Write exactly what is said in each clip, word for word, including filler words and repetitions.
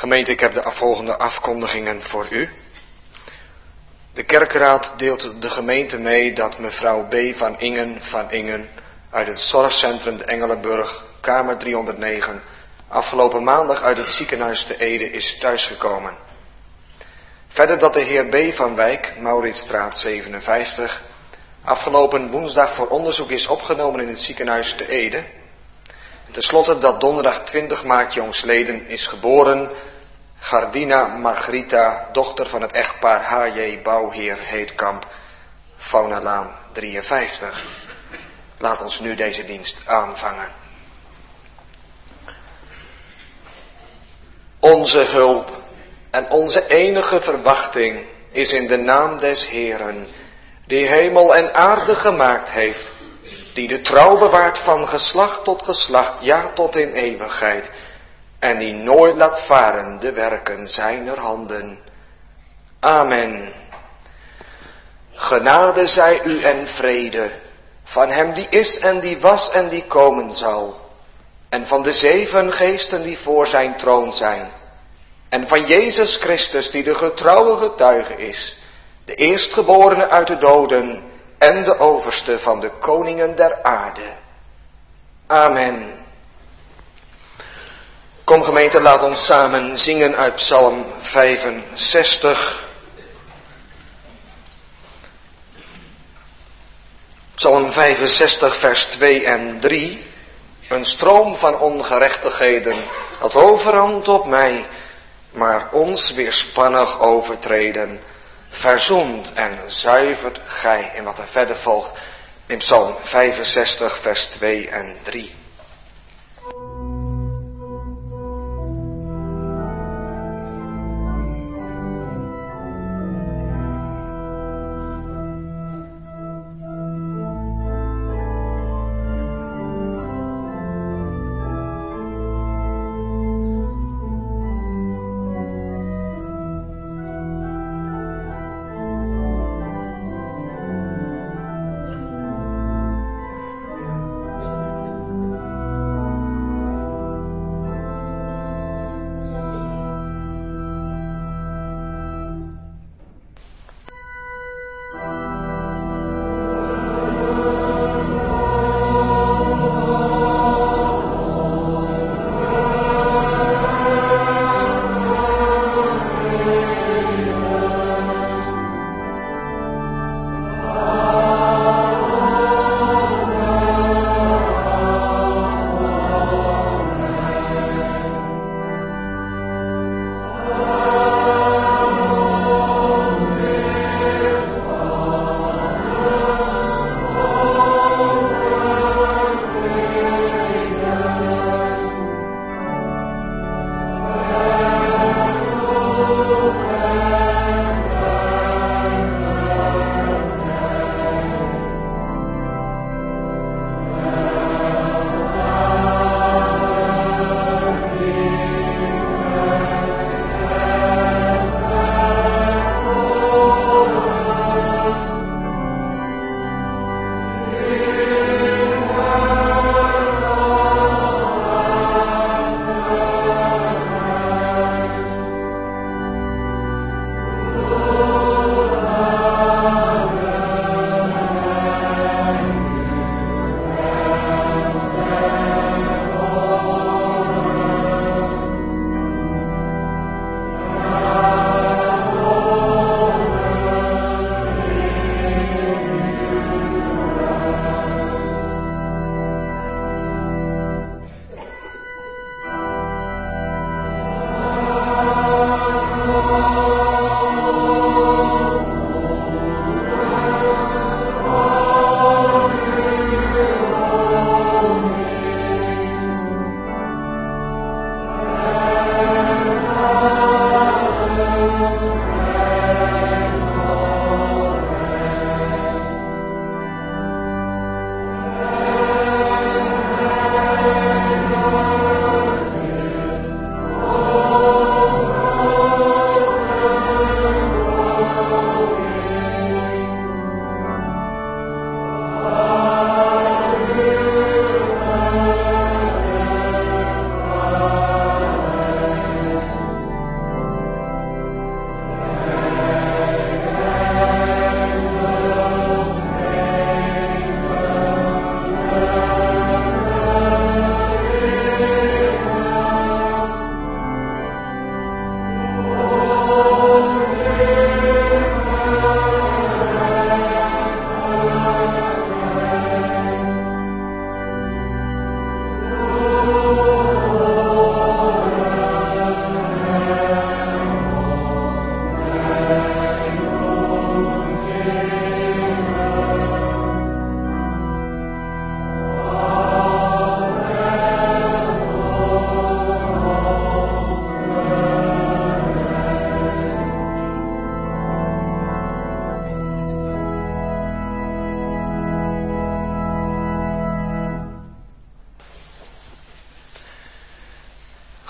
Gemeente, ik heb de volgende afkondigingen voor u. De kerkraad deelt de gemeente mee dat mevrouw B. van Ingen van Ingen uit het zorgcentrum de Engelenburg, kamer driehonderdnegen, afgelopen maandag uit het ziekenhuis te Ede is thuisgekomen. Verder dat de heer B. van Wijk, Mauritsstraat zevenenvijftig, afgelopen woensdag voor onderzoek is opgenomen in het ziekenhuis te Ede. En tenslotte dat donderdag twintig maart jongsleden is geboren Gardina Margarita, dochter van het echtpaar H J Bouwheer Heetkamp, Faunalaan drieënvijftig. Laat ons nu deze dienst aanvangen. Onze hulp en onze enige verwachting is in de naam des Heeren, die hemel en aarde gemaakt heeft, die de trouw bewaart van geslacht tot geslacht, ja tot in eeuwigheid, en die nooit laat varen de werken zijner handen. Amen. Genade zij u en vrede, van hem die is en die was en die komen zal, en van de zeven geesten die voor zijn troon zijn, en van Jezus Christus die de getrouwe getuige is, de eerstgeborene uit de doden en de overste van de koningen der aarde. Amen. Kom gemeente, laat ons samen zingen uit Psalm vijfenzestig. Psalm vijfenzestig vers twee en drie. Een stroom van ongerechtigheden had overhand op mij, maar ons weerspannig overtreden verzoent en zuivert gij. En wat er verder volgt in Psalm vijfenzestig vers twee en drie.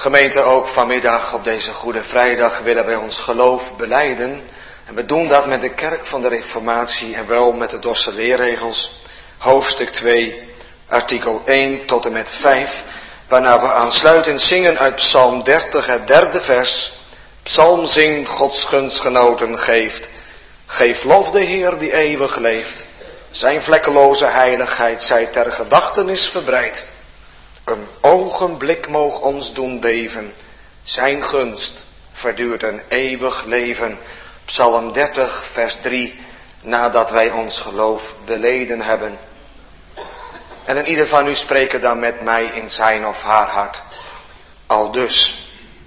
Gemeente, ook vanmiddag op deze Goede Vrijdag willen wij ons geloof belijden. En we doen dat met de kerk van de Reformatie en wel met de Dorse leerregels. Hoofdstuk twee, artikel één tot en met vijf. Waarna we aansluitend zingen uit Psalm dertig, het derde vers. Psalm zingt, Gods gunstgenoten geeft. Geef lof de Heer die eeuwig leeft. Zijn vlekkeloze heiligheid zij ter gedachtenis verbreid. Een ogenblik moog ons doen beven. Zijn gunst verduurt een eeuwig leven. Psalm dertig, vers drie. Nadat wij ons geloof beleden hebben. En een ieder van u spreken dan met mij in zijn of haar hart. Aldus.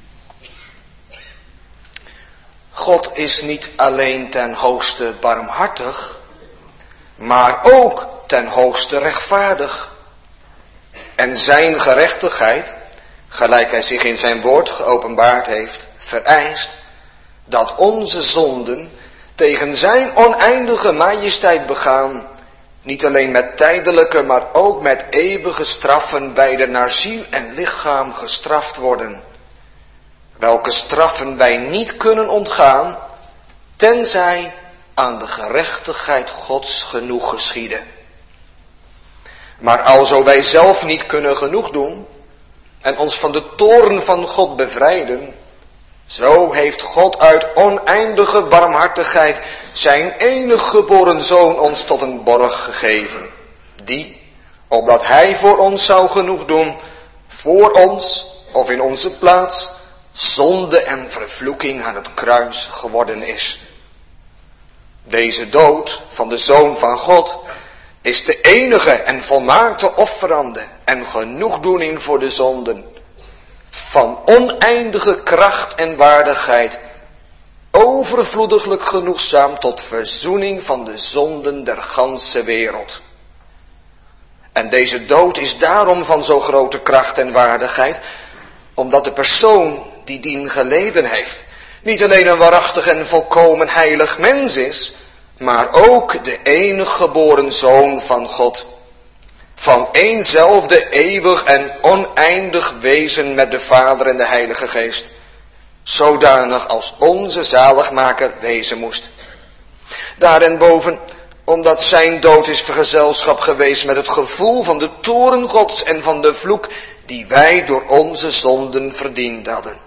God is niet alleen ten hoogste barmhartig, maar ook ten hoogste rechtvaardig. En zijn gerechtigheid, gelijk hij zich in zijn woord geopenbaard heeft, vereist dat onze zonden tegen zijn oneindige majesteit begaan, niet alleen met tijdelijke, maar ook met eeuwige straffen beide naar ziel en lichaam gestraft worden. Welke straffen wij niet kunnen ontgaan, tenzij aan de gerechtigheid Gods genoeg geschieden. Maar alzo wij zelf niet kunnen genoeg doen en ons van de toorn van God bevrijden, zo heeft God uit oneindige barmhartigheid zijn enig geboren Zoon ons tot een borg gegeven, die, opdat hij voor ons zou genoeg doen, voor ons of in onze plaats, zonde en vervloeking aan het kruis geworden is. Deze dood van de Zoon van God is de enige en volmaakte offerande en genoegdoening voor de zonden, van oneindige kracht en waardigheid, overvloediglijk genoegzaam tot verzoening van de zonden der ganse wereld. En deze dood is daarom van zo grote kracht en waardigheid, omdat de persoon die dien geleden heeft, niet alleen een waarachtig en volkomen heilig mens is, maar ook de enig geboren Zoon van God, van éénzelfde eeuwig en oneindig wezen met de Vader en de Heilige Geest, zodanig als onze zaligmaker wezen moest. Daarenboven, omdat zijn dood is vergezelschap geweest met het gevoel van de toorn Gods en van de vloek die wij door onze zonden verdiend hadden.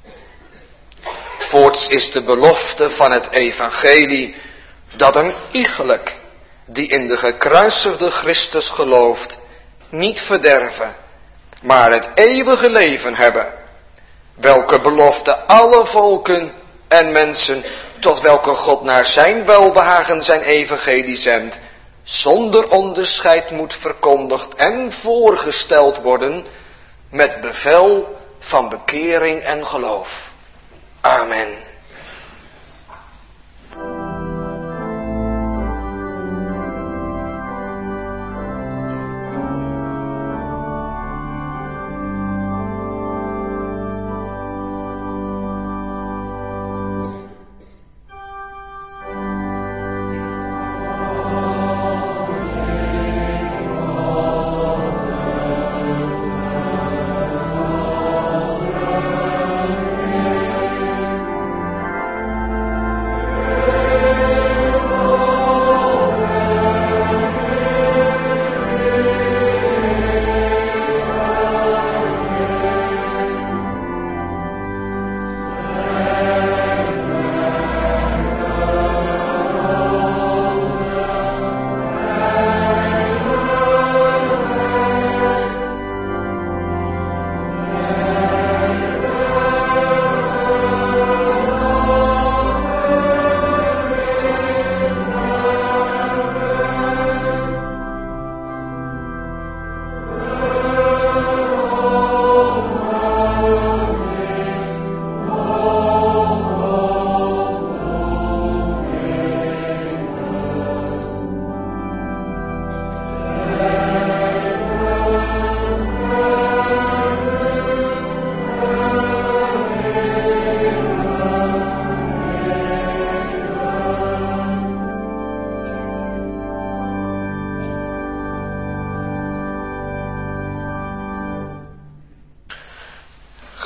Voorts is de belofte van het evangelie dat een iegelijk die in de gekruisigde Christus gelooft, niet verderven, maar het eeuwige leven hebben, welke belofte alle volken en mensen, tot welke God naar zijn welbehagen zijn evangelie zendt, zonder onderscheid moet verkondigd en voorgesteld worden, met bevel van bekering en geloof. Amen.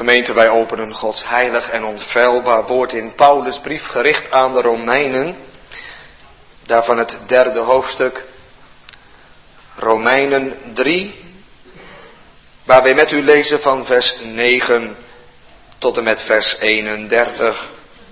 Gemeente, wij openen Gods heilig en onfeilbaar woord in Paulus' brief gericht aan de Romeinen. Daarvan het derde hoofdstuk, Romeinen drie, waar wij met u lezen van vers negen tot en met vers eenendertig.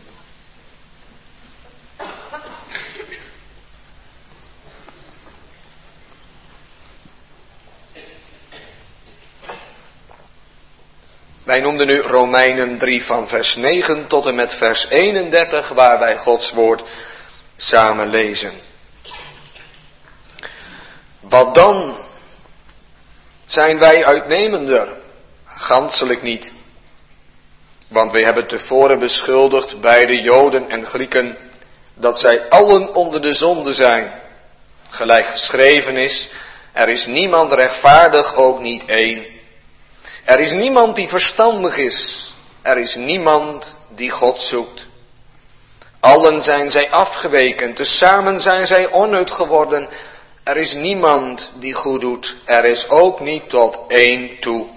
Wij noemden nu Romeinen drie van vers negen tot en met vers eenendertig, waar wij Gods woord samen lezen. Wat dan? Zijn wij uitnemender? Ganschelijk niet. Want wij hebben tevoren beschuldigd bij de Joden en Grieken dat zij allen onder de zonde zijn. Gelijk geschreven is, er is niemand rechtvaardig, ook niet één. Er is niemand die verstandig is. Er is niemand die God zoekt. Allen zijn zij afgeweken, tezamen zijn zij onnut geworden. Er is niemand die goed doet. Er is ook niet tot één toe.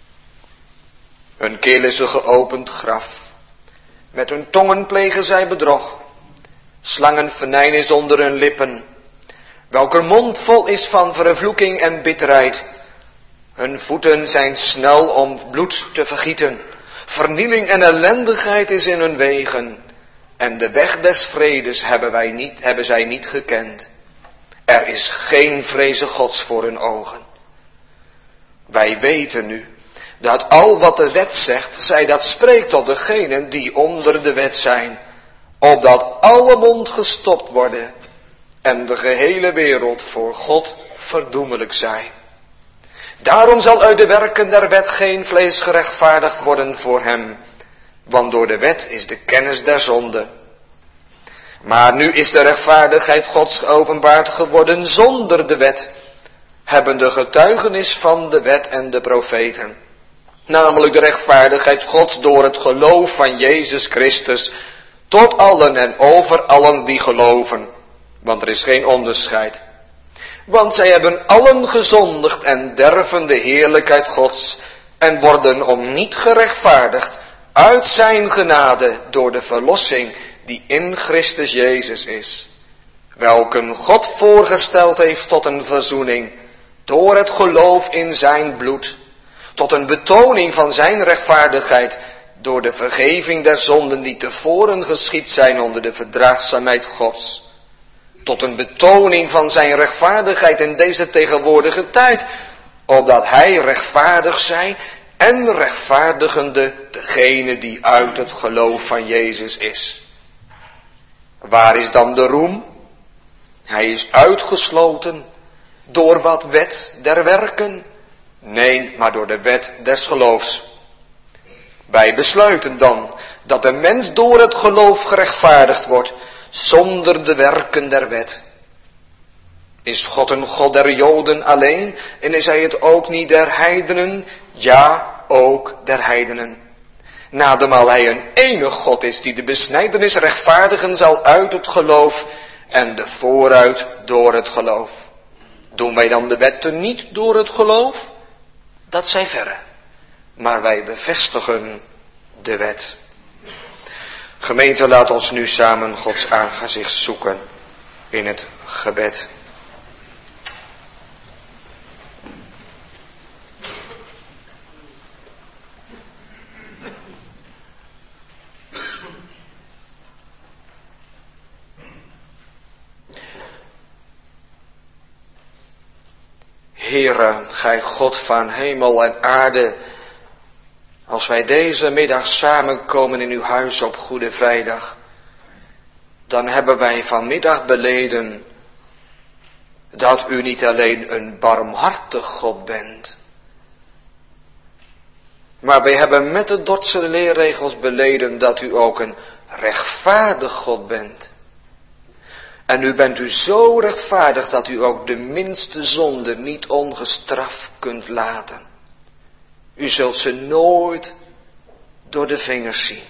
Hun keel is een geopend graf. Met hun tongen plegen zij bedrog. Slangenvenijn is onder hun lippen. Welker mond vol is van vervloeking en bitterheid. Hun voeten zijn snel om bloed te vergieten. Vernieling en ellendigheid is in hun wegen. En de weg des vredes hebben, wij niet, hebben zij niet gekend. Er is geen vreze Gods voor hun ogen. Wij weten nu dat al wat de wet zegt, zij dat spreekt tot degenen die onder de wet zijn. Opdat alle mond gestopt worden en de gehele wereld voor God verdoemelijk zij. Daarom zal uit de werken der wet geen vlees gerechtvaardigd worden voor hem, want door de wet is de kennis der zonde. Maar nu is de rechtvaardigheid Gods geopenbaard geworden zonder de wet, hebben de getuigenis van de wet en de profeten. Namelijk de rechtvaardigheid Gods door het geloof van Jezus Christus, tot allen en over allen die geloven, want er is geen onderscheid. Want zij hebben allen gezondigd en derven de heerlijkheid Gods en worden om niet gerechtvaardigd uit zijn genade door de verlossing die in Christus Jezus is. Welken God voorgesteld heeft tot een verzoening door het geloof in zijn bloed, tot een betoning van zijn rechtvaardigheid door de vergeving der zonden die tevoren geschied zijn onder de verdraagzaamheid Gods. Tot een betoning van zijn rechtvaardigheid in deze tegenwoordige tijd, opdat hij rechtvaardig zij en rechtvaardigende degene die uit het geloof van Jezus is. Waar is dan de roem? Hij is uitgesloten door wat wet der werken? Nee, maar door de wet des geloofs. Wij besluiten dan dat de mens door het geloof gerechtvaardigd wordt, zonder de werken der wet. Is God een God der Joden alleen en is hij het ook niet der heidenen? Ja, ook der heidenen. Nadermaal hij een enig God is die de besnijdenis rechtvaardigen zal uit het geloof en de vooruit door het geloof. Doen wij dan de wetten niet door het geloof? Dat zij verre. Maar wij bevestigen de wet. Gemeente, laat ons nu samen Gods aangezicht zoeken in het gebed. Heere, gij God van hemel en aarde, als wij deze middag samenkomen in uw huis op Goede Vrijdag, dan hebben wij vanmiddag beleden dat u niet alleen een barmhartig God bent, maar wij hebben met de Dordtse leerregels beleden dat u ook een rechtvaardig God bent. En u bent u zo rechtvaardig dat u ook de minste zonde niet ongestraft kunt laten. U zult ze nooit door de vingers zien.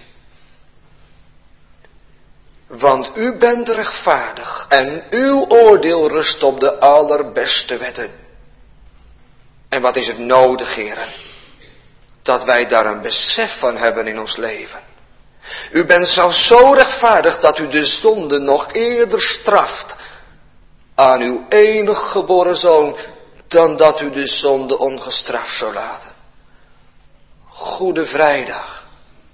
Want u bent rechtvaardig en uw oordeel rust op de allerbeste wetten. En wat is het nodig, heren? dat wij daar een besef van hebben in ons leven. U bent zelfs zo rechtvaardig dat u de zonde nog eerder straft aan uw enig geboren zoon, dan dat u de zonde ongestraft zou laten. Goede Vrijdag.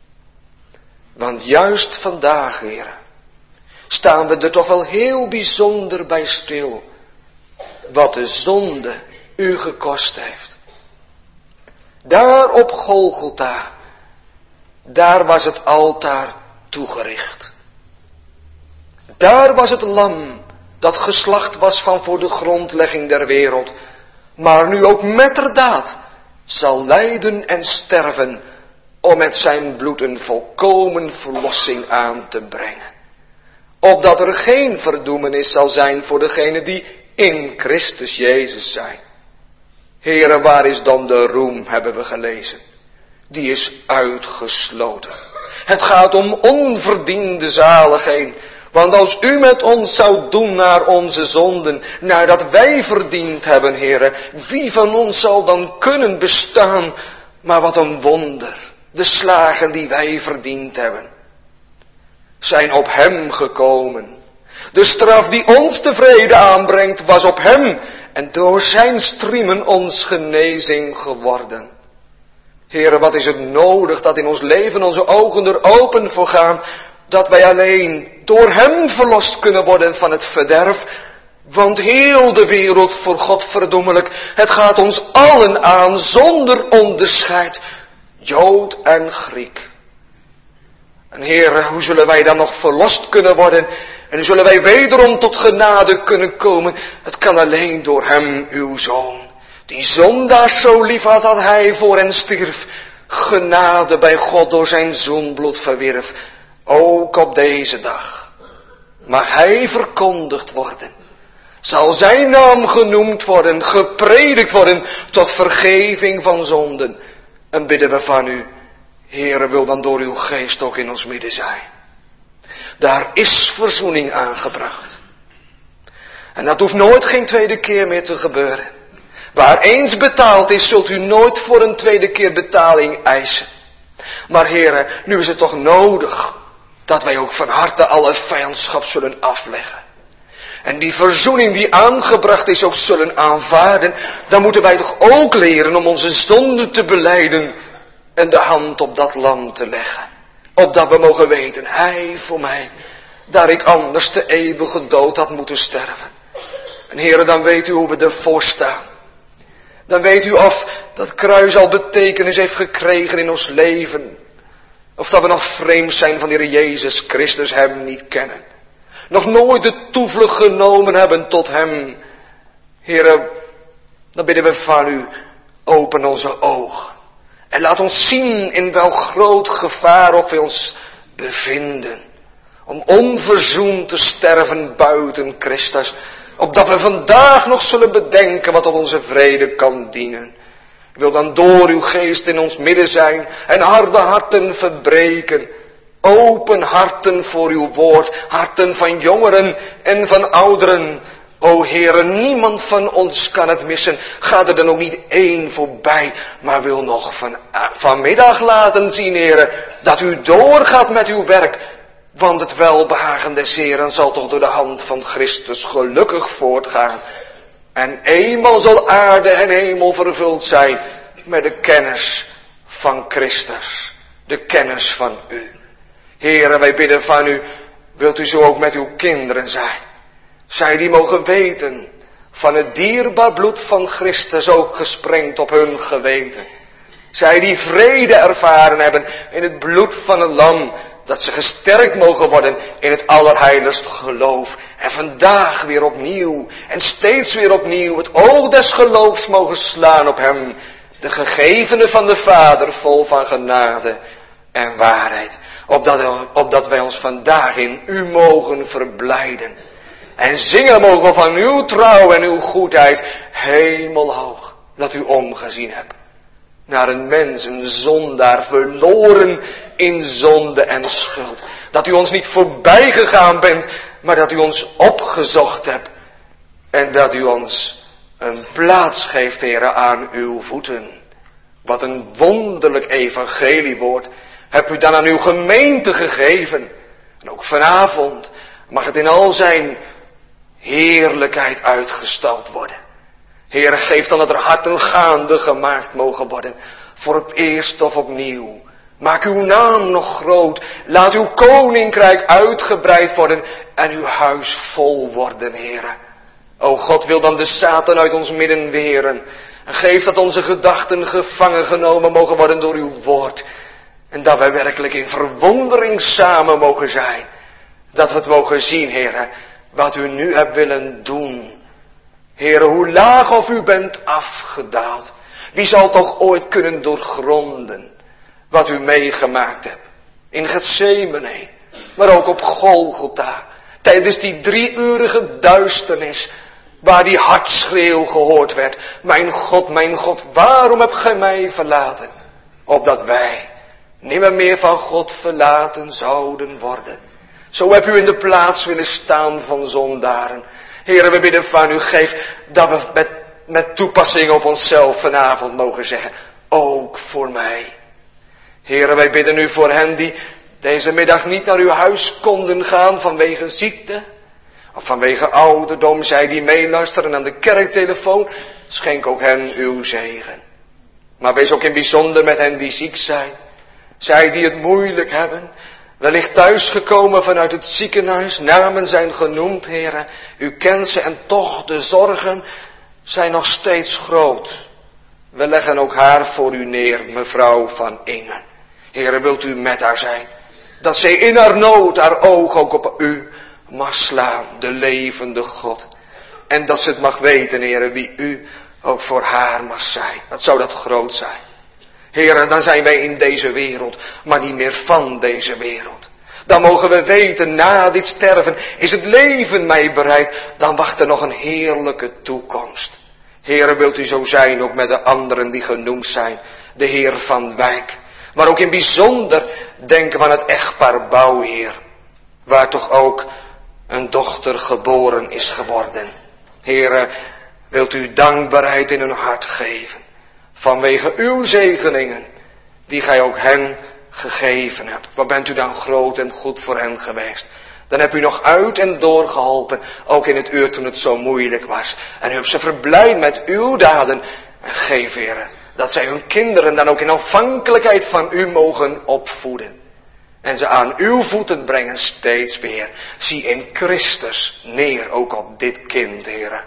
Want juist vandaag, heren, staan we er toch wel heel bijzonder bij stil, wat de zonde u gekost heeft. Daar op Golgotha, daar was het altaar toegericht. Daar was het lam dat geslacht was van voor de grondlegging der wereld, maar nu ook metterdaad zal lijden en sterven om met zijn bloed een volkomen verlossing aan te brengen. Opdat er geen verdoemenis zal zijn voor degenen die in Christus Jezus zijn. Heere, waar is dan de roem, hebben we gelezen. Die is uitgesloten. Het gaat om onverdiende zaligheid. Want als u met ons zou doen naar onze zonden, naar dat wij verdiend hebben, Heere, wie van ons zal dan kunnen bestaan? Maar wat een wonder, de slagen die wij verdiend hebben, zijn op hem gekomen. De straf die ons tevreden aanbrengt, was op hem, en door zijn striemen ons genezing geworden. Heere, wat is het nodig dat in ons leven onze ogen er open voor gaan, dat wij alleen door hem verlost kunnen worden van het verderf. Want heel de wereld voor God verdoemelijk, het gaat ons allen aan zonder onderscheid, Jood en Griek. En Heere, hoe zullen wij dan nog verlost kunnen worden? En hoe zullen wij wederom tot genade kunnen komen? Het kan alleen door hem, uw Zoon, die zondaars zo lief had dat hij voor hen stierf, genade bij God door zijn zoenbloed verwierf. Ook op deze dag mag hij verkondigd worden. Zal zijn naam genoemd worden, gepredikt worden tot vergeving van zonden. En bidden we van u, Heere, wil dan door uw geest ook in ons midden zijn. Daar is verzoening aangebracht. En dat hoeft nooit geen tweede keer meer te gebeuren. Waar eens betaald is, zult u nooit voor een tweede keer betaling eisen. Maar Heere, nu is het toch nodig dat wij ook van harte alle vijandschap zullen afleggen. En die verzoening die aangebracht is ook zullen aanvaarden. Dan moeten wij toch ook leren om onze zonde te belijden en de hand op dat lam te leggen. Opdat we mogen weten, hij voor mij, daar ik anders de eeuwige dood had moeten sterven. En Heere, dan weet u hoe we ervoor staan. Dan weet u of dat kruis al betekenis heeft gekregen in ons leven. Of dat we nog vreemd zijn van de Heer Jezus Christus, hem niet kennen. Nog nooit de toevlucht genomen hebben tot hem. Heere, dan bidden we van u, open onze ogen. En laat ons zien in welk groot gevaar of we ons bevinden. Om onverzoend te sterven buiten Christus. Opdat we vandaag nog zullen bedenken wat tot onze vrede kan dienen. Ik wil dan door uw geest in ons midden zijn en harde harten verbreken. Open harten voor uw woord, harten van jongeren en van ouderen. O Heere, niemand van ons kan het missen. Ga er dan ook niet één voorbij, maar wil nog van, vanmiddag laten zien, Heere, dat u doorgaat met uw werk. Want het welbehagen des Heeren zal toch door de hand van Christus gelukkig voortgaan. En eenmaal zal aarde en hemel vervuld zijn met de kennis van Christus. De kennis van u. Heere, wij bidden van u, wilt u zo ook met uw kinderen zijn. Zij die mogen weten van het dierbaar bloed van Christus ook gesprengd op hun geweten. Zij die vrede ervaren hebben in het bloed van het lam. Dat ze gesterkt mogen worden in het allerheiligst geloof. En vandaag weer opnieuw en steeds weer opnieuw het oog des geloofs mogen slaan op hem. De gegevene van de Vader vol van genade en waarheid. Opdat, opdat wij ons vandaag in u mogen verblijden. En zingen mogen van uw trouw en uw goedheid hemelhoog. Dat u omgezien hebt. Naar een mens, een zondaar, verloren in zonde en schuld. Dat u ons niet voorbij gegaan bent, maar dat u ons opgezocht hebt. En dat u ons een plaats geeft, Heere, aan uw voeten. Wat een wonderlijk evangeliewoord hebt u dan aan uw gemeente gegeven. En ook vanavond mag het in al zijn heerlijkheid uitgestald worden. Heere, geef dan dat er harten gaande gemaakt mogen worden. Voor het eerst of opnieuw. Maak uw naam nog groot. Laat uw koninkrijk uitgebreid worden. En uw huis vol worden, Heere. O God, wil dan de Satan uit ons midden weren. En geef dat onze gedachten gevangen genomen mogen worden door uw woord. En dat wij werkelijk in verwondering samen mogen zijn. Dat we het mogen zien, Heere, wat u nu hebt willen doen. Heere, hoe laag of u bent afgedaald. Wie zal toch ooit kunnen doorgronden wat u meegemaakt hebt. In Getsemane, maar ook op Golgotha. Tijdens die drieurige duisternis, waar die hartschreeuw gehoord werd. Mijn God, mijn God, waarom hebt gij mij verlaten? Opdat wij nimmer meer van God verlaten zouden worden. Zo hebt u in de plaats willen staan van zondaren. Heere, we bidden van u, geef dat we met, met toepassing op onszelf vanavond mogen zeggen. Ook voor mij. Heere, wij bidden u voor hen die deze middag niet naar uw huis konden gaan vanwege ziekte. Of vanwege ouderdom, zij die meeluisteren aan de kerktelefoon. Schenk ook hen uw zegen. Maar wees ook in bijzonder met hen die ziek zijn. Zij die het moeilijk hebben. Wellicht thuisgekomen vanuit het ziekenhuis. Namen zijn genoemd, Heere. U kent ze en toch de zorgen zijn nog steeds groot. We leggen ook haar voor u neer, mevrouw van Ingen. Heere, wilt u met haar zijn? Dat zij in haar nood haar oog ook op u mag slaan, de levende God. En dat ze het mag weten, Heere, wie u ook voor haar mag zijn. Wat zou dat groot zijn? Heere, dan zijn wij in deze wereld, maar niet meer van deze wereld. Dan mogen we weten, na dit sterven is het leven mij bereid. Dan wacht er nog een heerlijke toekomst. Heere, wilt u zo zijn ook met de anderen die genoemd zijn. De Heer van Wijk. Maar ook in bijzonder denken we aan het echtpaar Bouwheer. Waar toch ook een dochter geboren is geworden. Heere, wilt u dankbaarheid in hun hart geven. Vanwege uw zegeningen, die gij ook hen gegeven hebt. Wat bent u dan groot en goed voor hen geweest. Dan hebt u nog uit en door geholpen, ook in het uur toen het zo moeilijk was. En u hebt ze verblijd met uw daden. En geef, Heere, dat zij hun kinderen dan ook in afhankelijkheid van u mogen opvoeden. En ze aan uw voeten brengen steeds weer. Zie in Christus neer, ook op dit kind, Heere.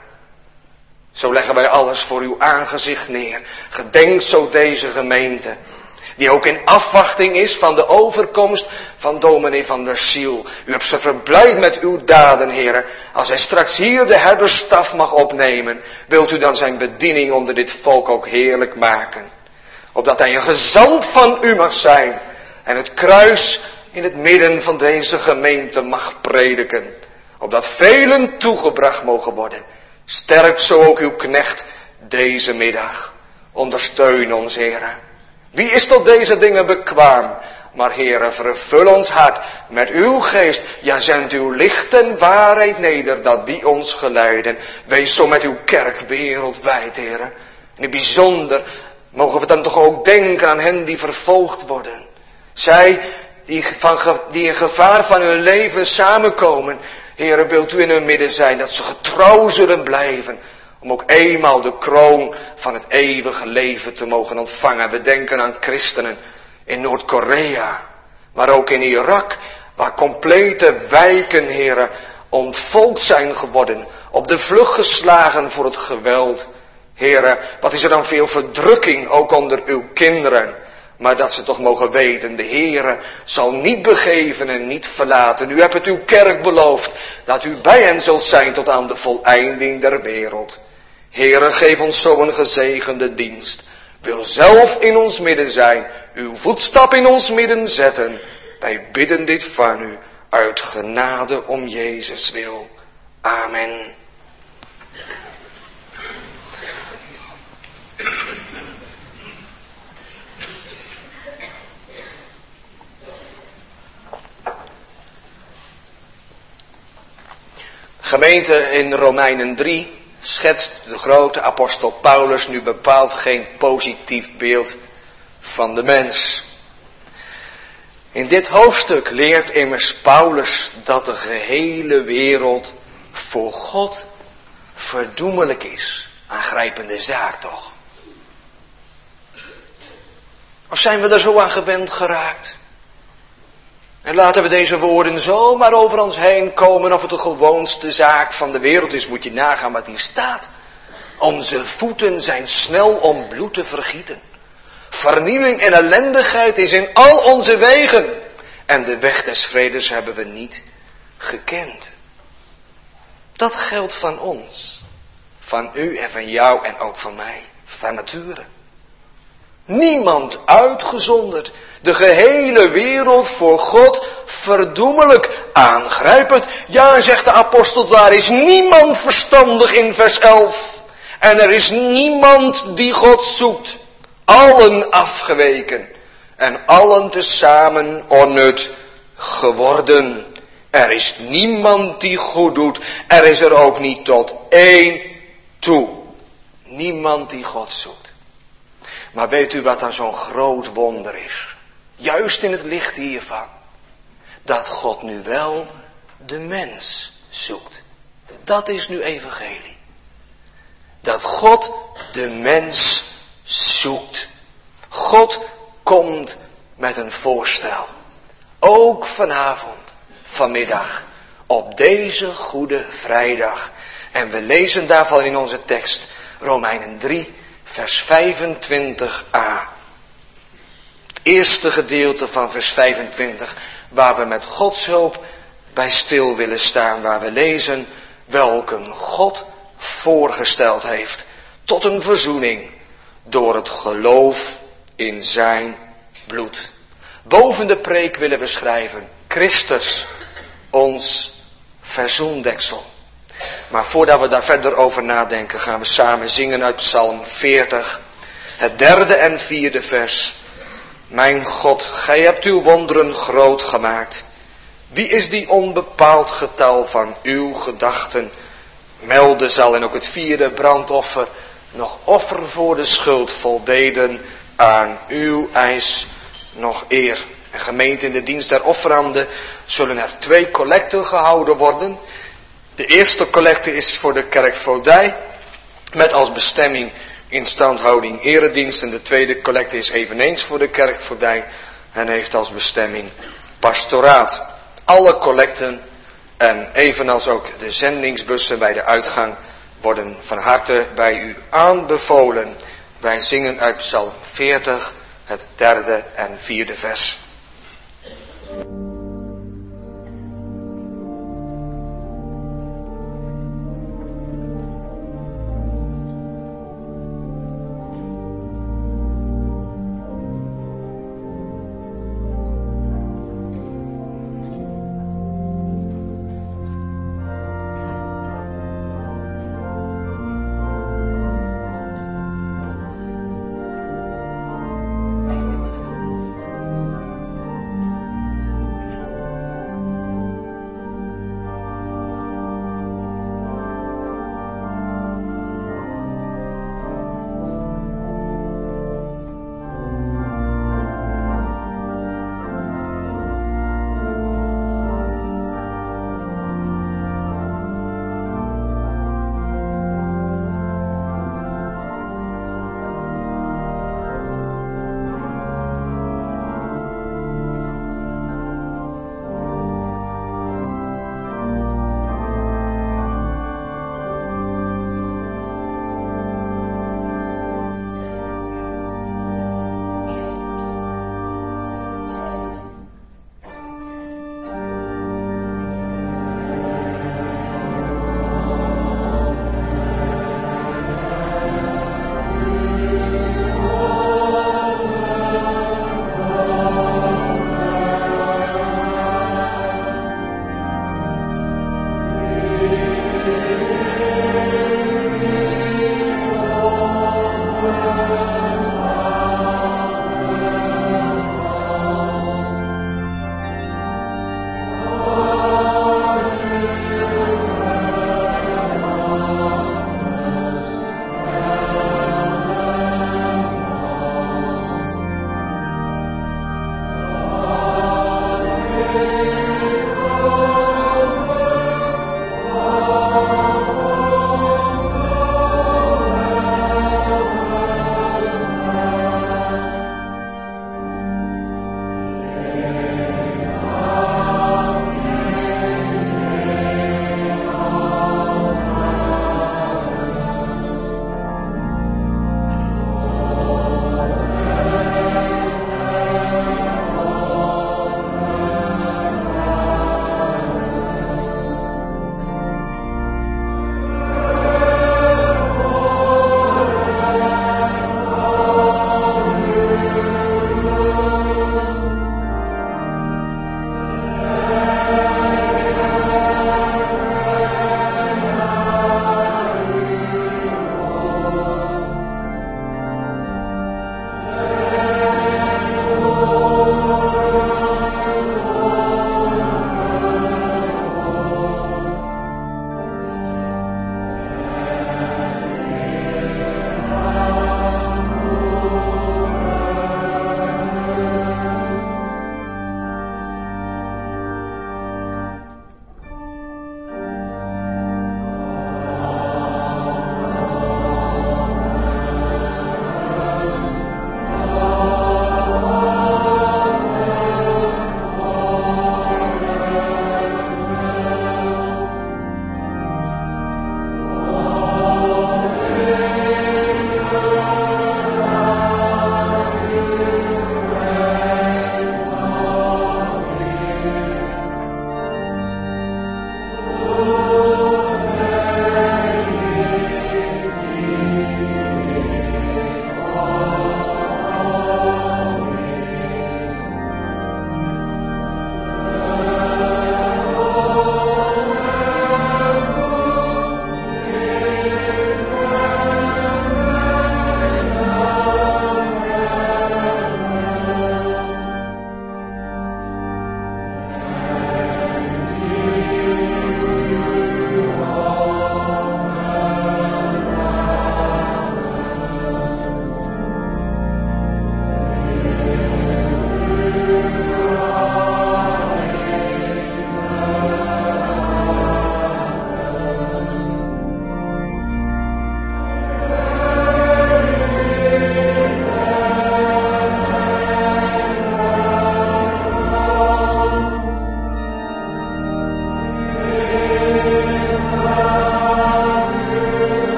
Zo leggen wij alles voor uw aangezicht neer. Gedenk zo deze gemeente. Die ook in afwachting is van de overkomst van dominee van der Ziel. U hebt ze verblijd met uw daden, Heere. Als hij straks hier de herdersstaf mag opnemen, wilt u dan zijn bediening onder dit volk ook heerlijk maken. Opdat hij een gezant van u mag zijn. En het kruis in het midden van deze gemeente mag prediken. Opdat velen toegebracht mogen worden. Sterk zo ook uw knecht deze middag. Ondersteun ons, Heere. Wie is tot deze dingen bekwaam? Maar Heere, vervul ons hart met uw geest. Ja, zend uw licht en waarheid neder, dat die ons geleiden. Wees zo met uw kerk wereldwijd, Heere. En in het bijzonder mogen we dan toch ook denken aan hen die vervolgd worden. Zij die, van, die in gevaar van hun leven samenkomen. Heere, wilt u in hun midden zijn, dat ze getrouw zullen blijven. Om ook eenmaal de kroon van het eeuwige leven te mogen ontvangen. We denken aan christenen in Noord-Korea. Maar ook in Irak. Waar complete wijken, Heere, ontvolkt zijn geworden. Op de vlucht geslagen voor het geweld. Heere, wat is er dan veel verdrukking ook onder uw kinderen. Maar dat ze toch mogen weten, de Heere zal niet begeven en niet verlaten. U hebt het uw kerk beloofd, dat u bij hen zult zijn tot aan de voleinding der wereld. Heere, geef ons zo'n gezegende dienst. Wil zelf in ons midden zijn, uw voetstap in ons midden zetten. Wij bidden dit van u, uit genade om Jezus wil. Amen. Gemeente, in Romeinen drie schetst de grote apostel Paulus nu bepaald geen positief beeld van de mens. In dit hoofdstuk leert immers Paulus dat de gehele wereld voor God verdoemelijk is. Aangrijpende zaak toch? Of zijn we er zo aan gewend geraakt? En laten we deze woorden zomaar over ons heen komen of het de gewoonste zaak van de wereld is. Moet je nagaan wat hier staat. Onze voeten zijn snel om bloed te vergieten. Vernieling en ellendigheid is in al onze wegen. En de weg des vredes hebben we niet gekend. Dat geldt van ons. Van u en van jou en ook van mij. Van nature. Niemand uitgezonderd. De gehele wereld voor God verdoemelijk aangrijpend. Ja, zegt de apostel, daar is niemand verstandig in vers elf. En er is niemand die God zoekt. Allen afgeweken. En allen tezamen onnut geworden. Er is niemand die goed doet. Er is er ook niet tot één toe. Niemand die God zoekt. Maar weet u wat dan zo'n groot wonder is? Juist in het licht hiervan. Dat God nu wel de mens zoekt. Dat is nu evangelie. Dat God de mens zoekt. God komt met een voorstel. Ook vanavond, vanmiddag, op deze Goede Vrijdag. En we lezen daarvan in onze tekst, Romeinen drie, vers vijfentwintig a. Het eerste gedeelte van vers vijfentwintig, waar we met Gods hulp bij stil willen staan. Waar we lezen, welke God voorgesteld heeft tot een verzoening door het geloof in zijn bloed. Boven de preek willen we schrijven, Christus, ons verzoendeksel. Maar voordat we daar verder over nadenken, gaan we samen zingen uit Psalm veertig, het derde en vierde vers. Mijn God, gij hebt uw wonderen groot gemaakt. Wie is die onbepaald getal van uw gedachten melden zal? En ook het vierde brandoffer, nog offer voor de schuld voldeden aan uw eis nog eer. En gemeente, in de dienst der offeranden zullen er twee collecten gehouden worden. De eerste collecte is voor de kerkvoogdij, met als bestemming instandhouding eredienst. En de tweede collecte is eveneens voor de kerkvoogdij en heeft als bestemming pastoraat. Alle collecten en evenals ook de zendingsbussen bij de uitgang worden van harte bij u aanbevolen. Wij zingen uit Psalm veertig, het derde en vierde vers.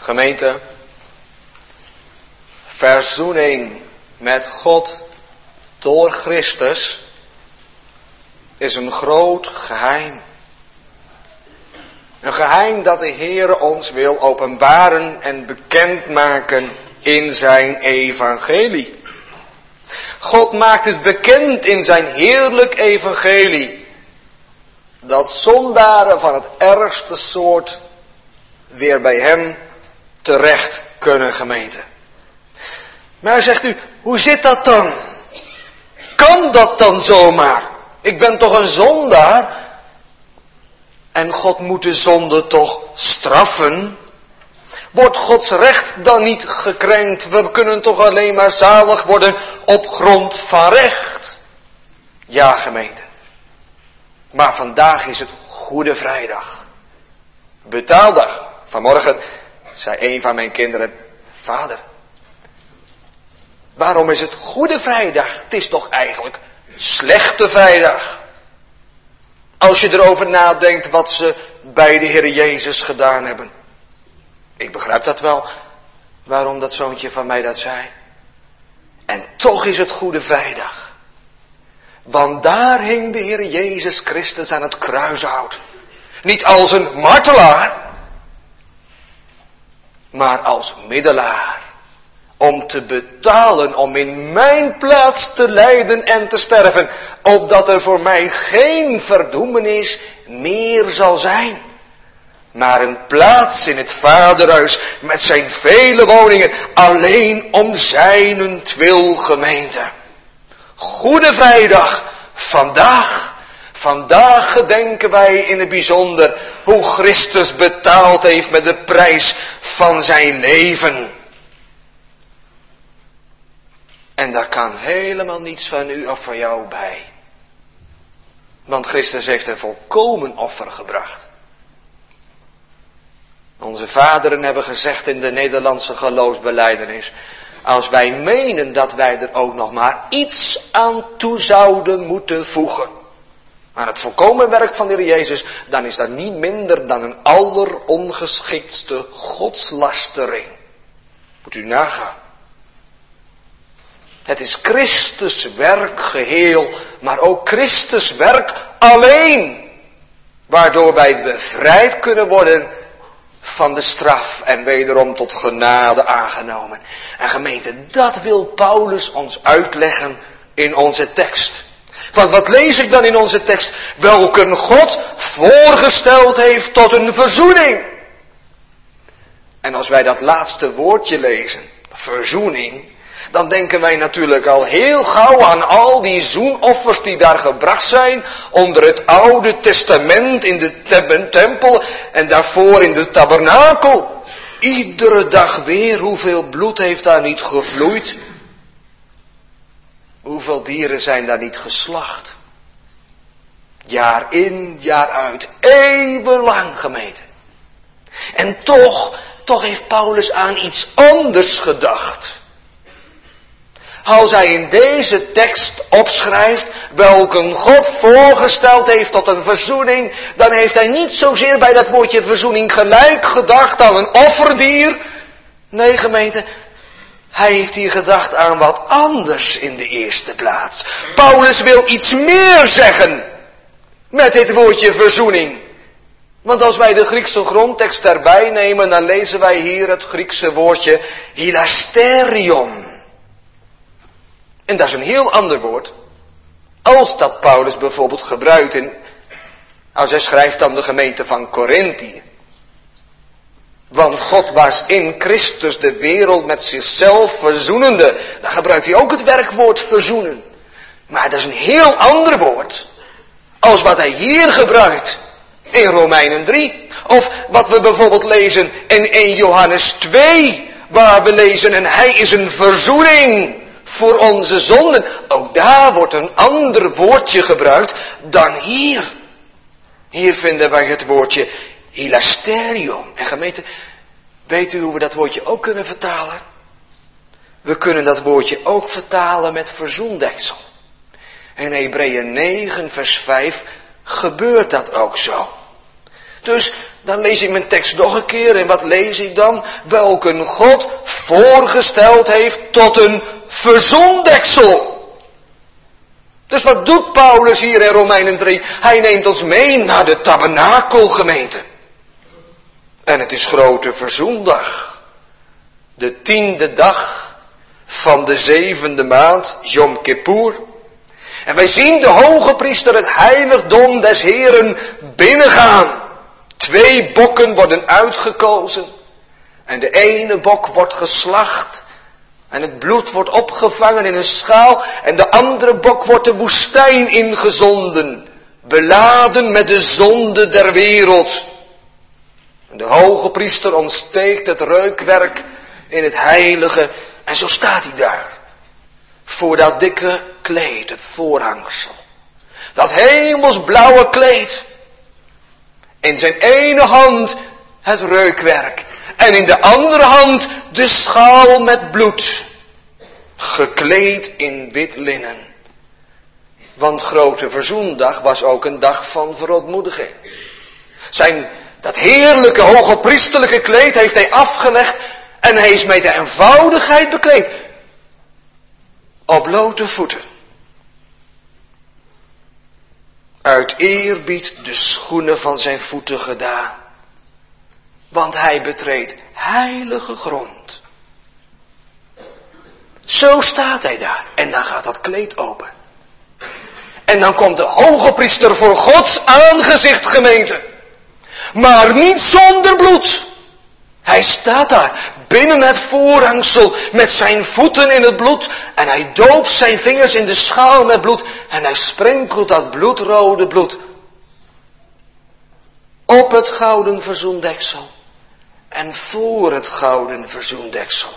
Gemeente, verzoening met God door Christus is een groot geheim. Een geheim dat de Heere ons wil openbaren en bekendmaken in zijn evangelie. God maakt het bekend in zijn heerlijk evangelie dat zondaren van het ergste soort weer bij hem terecht kunnen, gemeente. Maar zegt u, hoe zit dat dan? Kan dat dan zomaar? Ik ben toch een zondaar? En God moet de zonde toch straffen? Wordt Gods recht dan niet gekrenkt? We kunnen toch alleen maar zalig worden op grond van recht? Ja, gemeente. Maar vandaag is het Goede Vrijdag. Betaaldag. Vanmorgen zei een van mijn kinderen, vader, waarom is het Goede Vrijdag? Het is toch eigenlijk Slechte Vrijdag. Als je erover nadenkt wat ze bij de Heer Jezus gedaan hebben. Ik begrijp dat wel, waarom dat zoontje van mij dat zei. En toch is het Goede Vrijdag. Want daar hing de Heer Jezus Christus aan het kruishout. Niet als een martelaar, maar als middelaar. Om te betalen, om in mijn plaats te lijden en te sterven. Opdat er voor mij geen verdoemenis meer zal zijn. Maar een plaats in het Vaderhuis met zijn vele woningen. Alleen om zijnentwil, gemeente. Goede Vrijdag, vandaag. Vandaag gedenken wij in het bijzonder hoe Christus betaald heeft met de prijs van zijn leven. En daar kan helemaal niets van u of van jou bij. Want Christus heeft een volkomen offer gebracht. Onze vaderen hebben gezegd in de Nederlandse geloofsbelijdenis, als wij menen dat wij er ook nog maar iets aan toe zouden moeten voegen, aan het volkomen werk van de Heer Jezus, dan is dat niet minder dan een allerongeschiktste godslastering. Moet u nagaan. Het is Christus werk geheel, maar ook Christus werk alleen, waardoor wij bevrijd kunnen worden van de straf en wederom tot genade aangenomen. En gemeente, dat wil Paulus ons uitleggen in onze tekst. Want wat lees ik dan in onze tekst? Welke God voorgesteld heeft tot een verzoening. En als wij dat laatste woordje lezen, verzoening, dan denken wij natuurlijk al heel gauw aan al die zoenoffers die daar gebracht zijn onder het Oude Testament in de tempel en daarvoor in de tabernakel. Iedere dag weer, hoeveel bloed heeft daar niet gevloeid? Hoeveel dieren zijn daar niet geslacht? Jaar in, jaar uit, eeuwenlang, gemeente. En toch, toch heeft Paulus aan iets anders gedacht. Als hij in deze tekst opschrijft welke God voorgesteld heeft tot een verzoening, dan heeft hij niet zozeer bij dat woordje verzoening gelijk gedacht aan een offerdier. Nee, gemeente, hij heeft hier gedacht aan wat anders in de eerste plaats. Paulus wil iets meer zeggen met dit woordje verzoening. Want als wij de Griekse grondtekst erbij nemen, dan lezen wij hier het Griekse woordje hilasterion. En dat is een heel ander woord, als dat Paulus bijvoorbeeld gebruikt in, als hij schrijft aan de gemeente van Korinthië. Want God was in Christus de wereld met zichzelf verzoenende. Dan gebruikt hij ook het werkwoord verzoenen. Maar dat is een heel ander woord, als wat hij hier gebruikt in Romeinen drie. Of wat we bijvoorbeeld lezen in eerste Johannes twee, waar we lezen, en hij is een verzoening voor onze zonden. Ook daar wordt een ander woordje gebruikt dan hier. Hier vinden wij het woordje hilasterion. En gemeente, weet u hoe we dat woordje ook kunnen vertalen? We kunnen dat woordje ook vertalen met verzoendeksel. In Hebreeën negen vers vijf gebeurt dat ook zo. Christus. Dan lees ik mijn tekst nog een keer. En wat lees ik dan? Welke God voorgesteld heeft tot een verzoendeksel. Dus wat doet Paulus hier in Romeinen drie? Hij neemt ons mee naar de tabernakelgemeente. En het is grote verzoendag. De tiende dag van de zevende maand, Yom Kippur. En wij zien de hoge priester het heiligdom des Heren binnengaan. Twee bokken worden uitgekozen. En de ene bok wordt geslacht. En het bloed wordt opgevangen in een schaal. En de andere bok wordt de woestijn ingezonden. Beladen met de zonde der wereld. En de hoge priester ontsteekt het reukwerk in het heilige. En zo staat hij daar. Voor dat dikke kleed, het voorhangsel. Dat hemelsblauwe kleed. In zijn ene hand het reukwerk. En in de andere hand de schaal met bloed. Gekleed in wit linnen. Want grote verzoendag was ook een dag van verootmoediging. Zijn, dat heerlijke hoge priesterlijke kleed heeft hij afgelegd. En hij is met de eenvoudigheid bekleed. Op blote voeten. Uit eerbied de schoenen van zijn voeten gedaan. Want hij betreedt heilige grond. Zo staat hij daar. En dan gaat dat kleed open. En dan komt de hoge priester voor Gods aangezicht, gemeente. Maar niet zonder bloed. Hij staat daar binnen het voorhangsel met zijn voeten in het bloed. En hij doopt zijn vingers in de schaal met bloed. En hij sprenkelt dat bloedrode bloed op het gouden verzoendeksel. En voor het gouden verzoendeksel.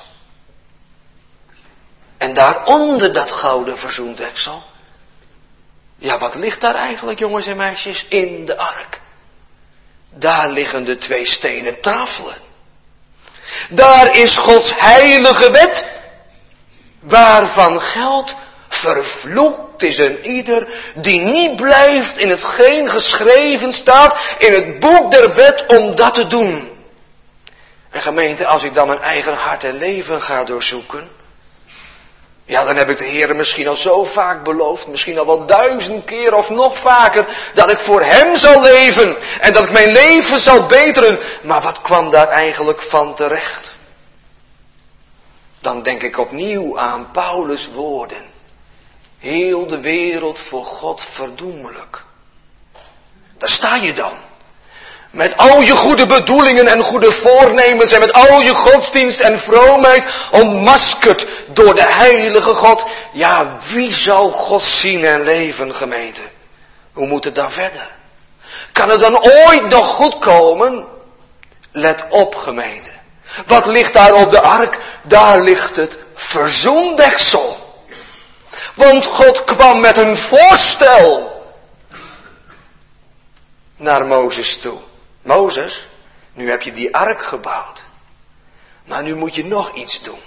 En daaronder dat gouden verzoendeksel. Ja, wat ligt daar eigenlijk, jongens en meisjes? In de ark. Daar liggen de twee stenen tafelen. Daar is Gods heilige wet. Waarvan geldt, vervloekt is een ieder die niet blijft in hetgeen geschreven staat in het boek der wet om dat te doen. En gemeente, als ik dan mijn eigen hart en leven ga doorzoeken. Ja, dan heb ik de Heer misschien al zo vaak beloofd. Misschien al wel duizend keer of nog vaker. Dat ik voor Hem zal leven. En dat ik mijn leven zal beteren. Maar wat kwam daar eigenlijk van terecht? Dan denk ik opnieuw aan Paulus' woorden. Heel de wereld voor God verdoemelijk. Daar sta je dan. Met al je goede bedoelingen en goede voornemens en met al je godsdienst en vroomheid ontmaskerd door de heilige God. Ja, wie zal God zien en leven, gemeente? Hoe moet het dan verder? Kan het dan ooit nog goed komen? Let op, gemeente. Wat ligt daar op de ark? Daar ligt het verzoendeksel. Want God kwam met een voorstel naar Mozes toe. Mozes, nu heb je die ark gebouwd. Maar nu moet je nog iets doen.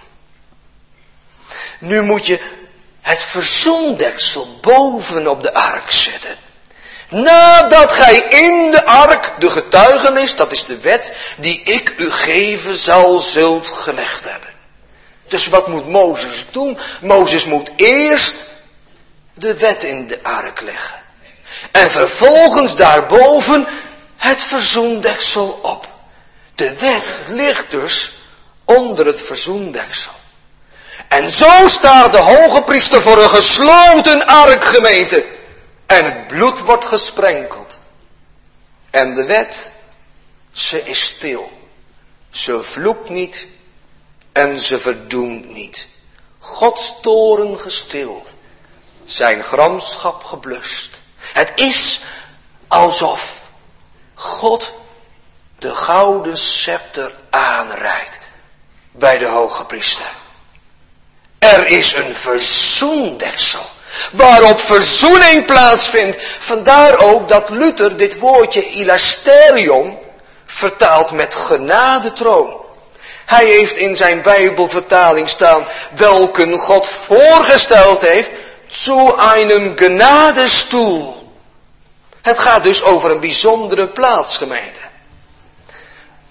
Nu moet je het verzoendeksel bovenop de ark zetten. Nadat gij in de ark de getuigenis, dat is de wet, die ik u geven zal, zult gelegd hebben. Dus wat moet Mozes doen? Mozes moet eerst de wet in de ark leggen. En vervolgens daarboven het verzoendeksel op. De wet ligt dus onder het verzoendeksel. En zo staat de hoge priester voor een gesloten ark, gemeente. En het bloed wordt gesprenkeld. En de wet, ze is stil. Ze vloekt niet en ze verdoemt niet. Gods toorn gestild. Zijn gramschap geblust. Het is alsof God de gouden scepter aanreikt bij de hoge priester. Er is een verzoendeksel waarop verzoening plaatsvindt. Vandaar ook dat Luther dit woordje hilasterion vertaalt met genadetroon. Hij heeft in zijn Bijbelvertaling staan welken God voorgesteld heeft zu einem Gnadestoel. Het gaat dus over een bijzondere plaats, gemeente.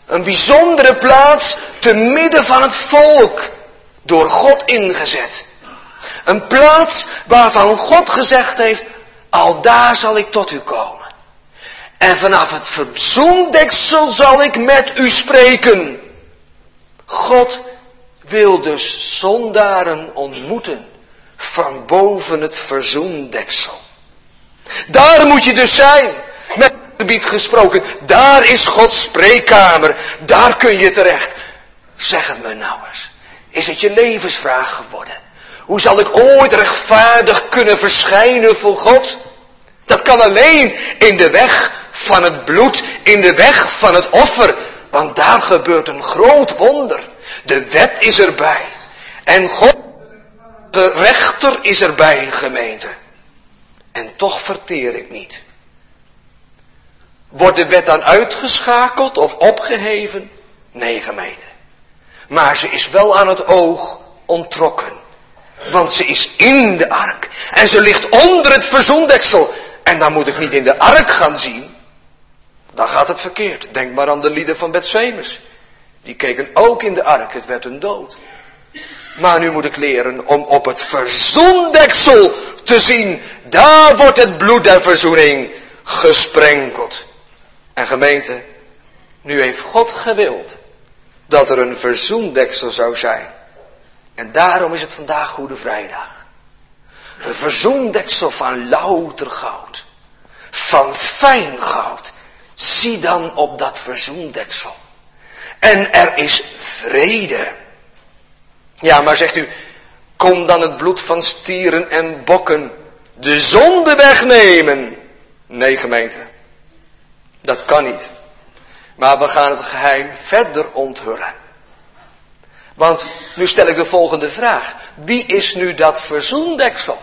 Een bijzondere plaats te midden van het volk. Door God ingezet. Een plaats waarvan God gezegd heeft, aldaar zal ik tot u komen. En vanaf het verzoendeksel zal ik met u spreken. God wil dus zondaren ontmoeten van boven het verzoendeksel. Daar moet je dus zijn, met het gebied gesproken. Daar is Gods spreekkamer, daar kun je terecht. Zeg het me nou eens, is het je levensvraag geworden? Hoe zal ik ooit rechtvaardig kunnen verschijnen voor God? Dat kan alleen in de weg van het bloed, in de weg van het offer. Want daar gebeurt een groot wonder. De wet is erbij. En God, de rechter, is erbij, gemeente. En toch verteer ik niet. Wordt de wet dan uitgeschakeld of opgeheven? Nee, gemeente. Maar ze is wel aan het oog onttrokken. Want ze is in de ark. En ze ligt onder het verzoendeksel. En dan moet ik niet in de ark gaan zien. Dan gaat het verkeerd. Denk maar aan de lieden van Bethsemes. Die keken ook in de ark. Het werd hun dood. Maar nu moet ik leren om op het verzoendeksel te zien. Daar wordt het bloed der verzoening gesprenkeld. En gemeente, nu heeft God gewild dat er een verzoendeksel zou zijn. En daarom is het vandaag Goede Vrijdag. Een verzoendeksel van louter goud. Van fijn goud. Zie dan op dat verzoendeksel. En er is vrede. Ja, maar zegt u, kom dan het bloed van stieren en bokken de zonde wegnemen? Nee, gemeente. Dat kan niet. Maar we gaan het geheim verder onthullen. Want nu stel ik de volgende vraag. Wie is nu dat verzoendeksel?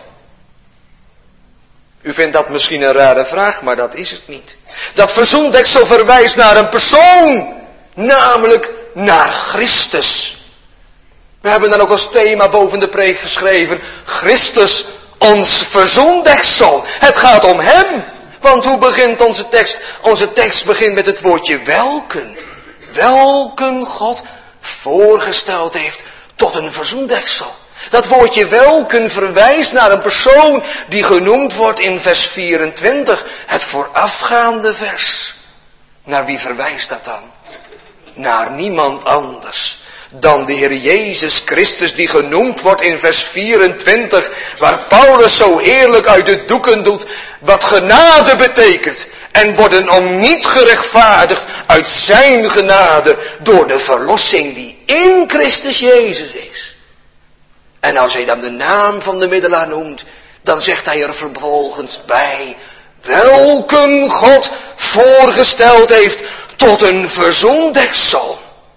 U vindt dat misschien een rare vraag, maar dat is het niet. Dat verzoendeksel verwijst naar een persoon. Namelijk naar Christus. We hebben dan ook als thema boven de preek geschreven. Christus, ons verzoendeksel. Het gaat om hem. Want hoe begint onze tekst? Onze tekst begint met het woordje welken. Welken God voorgesteld heeft tot een verzoendeksel. Dat woordje welken verwijst naar een persoon die genoemd wordt in vers vierentwintig. Het voorafgaande vers. Naar wie verwijst dat dan? Naar niemand anders dan de Heer Jezus Christus die genoemd wordt in vers vierentwintig. Waar Paulus zo heerlijk uit de doeken doet wat genade betekent. En worden om niet gerechtvaardigd uit zijn genade door de verlossing die in Christus Jezus is. En als hij dan de naam van de middelaar noemt, dan zegt hij er vervolgens bij, welken God voorgesteld heeft tot een verzoendeksel.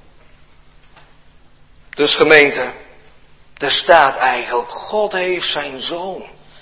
Dus gemeente, er staat eigenlijk, God heeft zijn zoon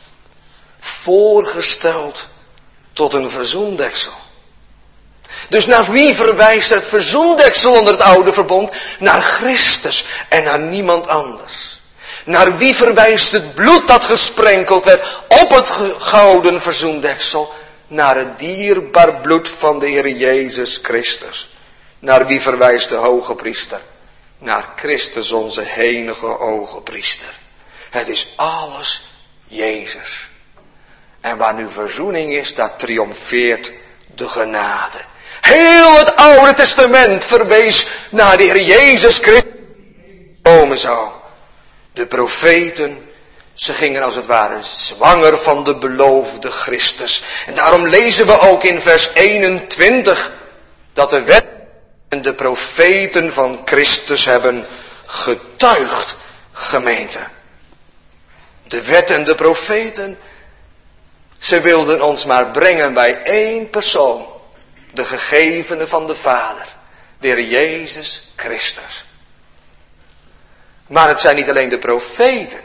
voorgesteld tot een verzoendeksel. Dus naar wie verwijst het verzoendeksel onder het oude verbond? Naar Christus en naar niemand anders. Naar wie verwijst het bloed dat gesprenkeld werd op het gouden verzoendeksel? Naar het dierbaar bloed van de Heer Jezus Christus. Naar wie verwijst de hoge priester? Naar Christus, onze enige hoge priester. Het is alles Jezus. En waar nu verzoening is, daar triomfeert de genade. Heel het Oude Testament verwees naar de Heer Jezus Christus die komen zou. De profeten, ze gingen als het ware zwanger van de beloofde Christus. En daarom lezen we ook in vers eenentwintig dat de wet en de profeten van Christus hebben getuigd, gemeente. De wet en de profeten, ze wilden ons maar brengen bij één persoon. De gegevene van de Vader, de Heer Jezus Christus. Maar het zijn niet alleen de profeten.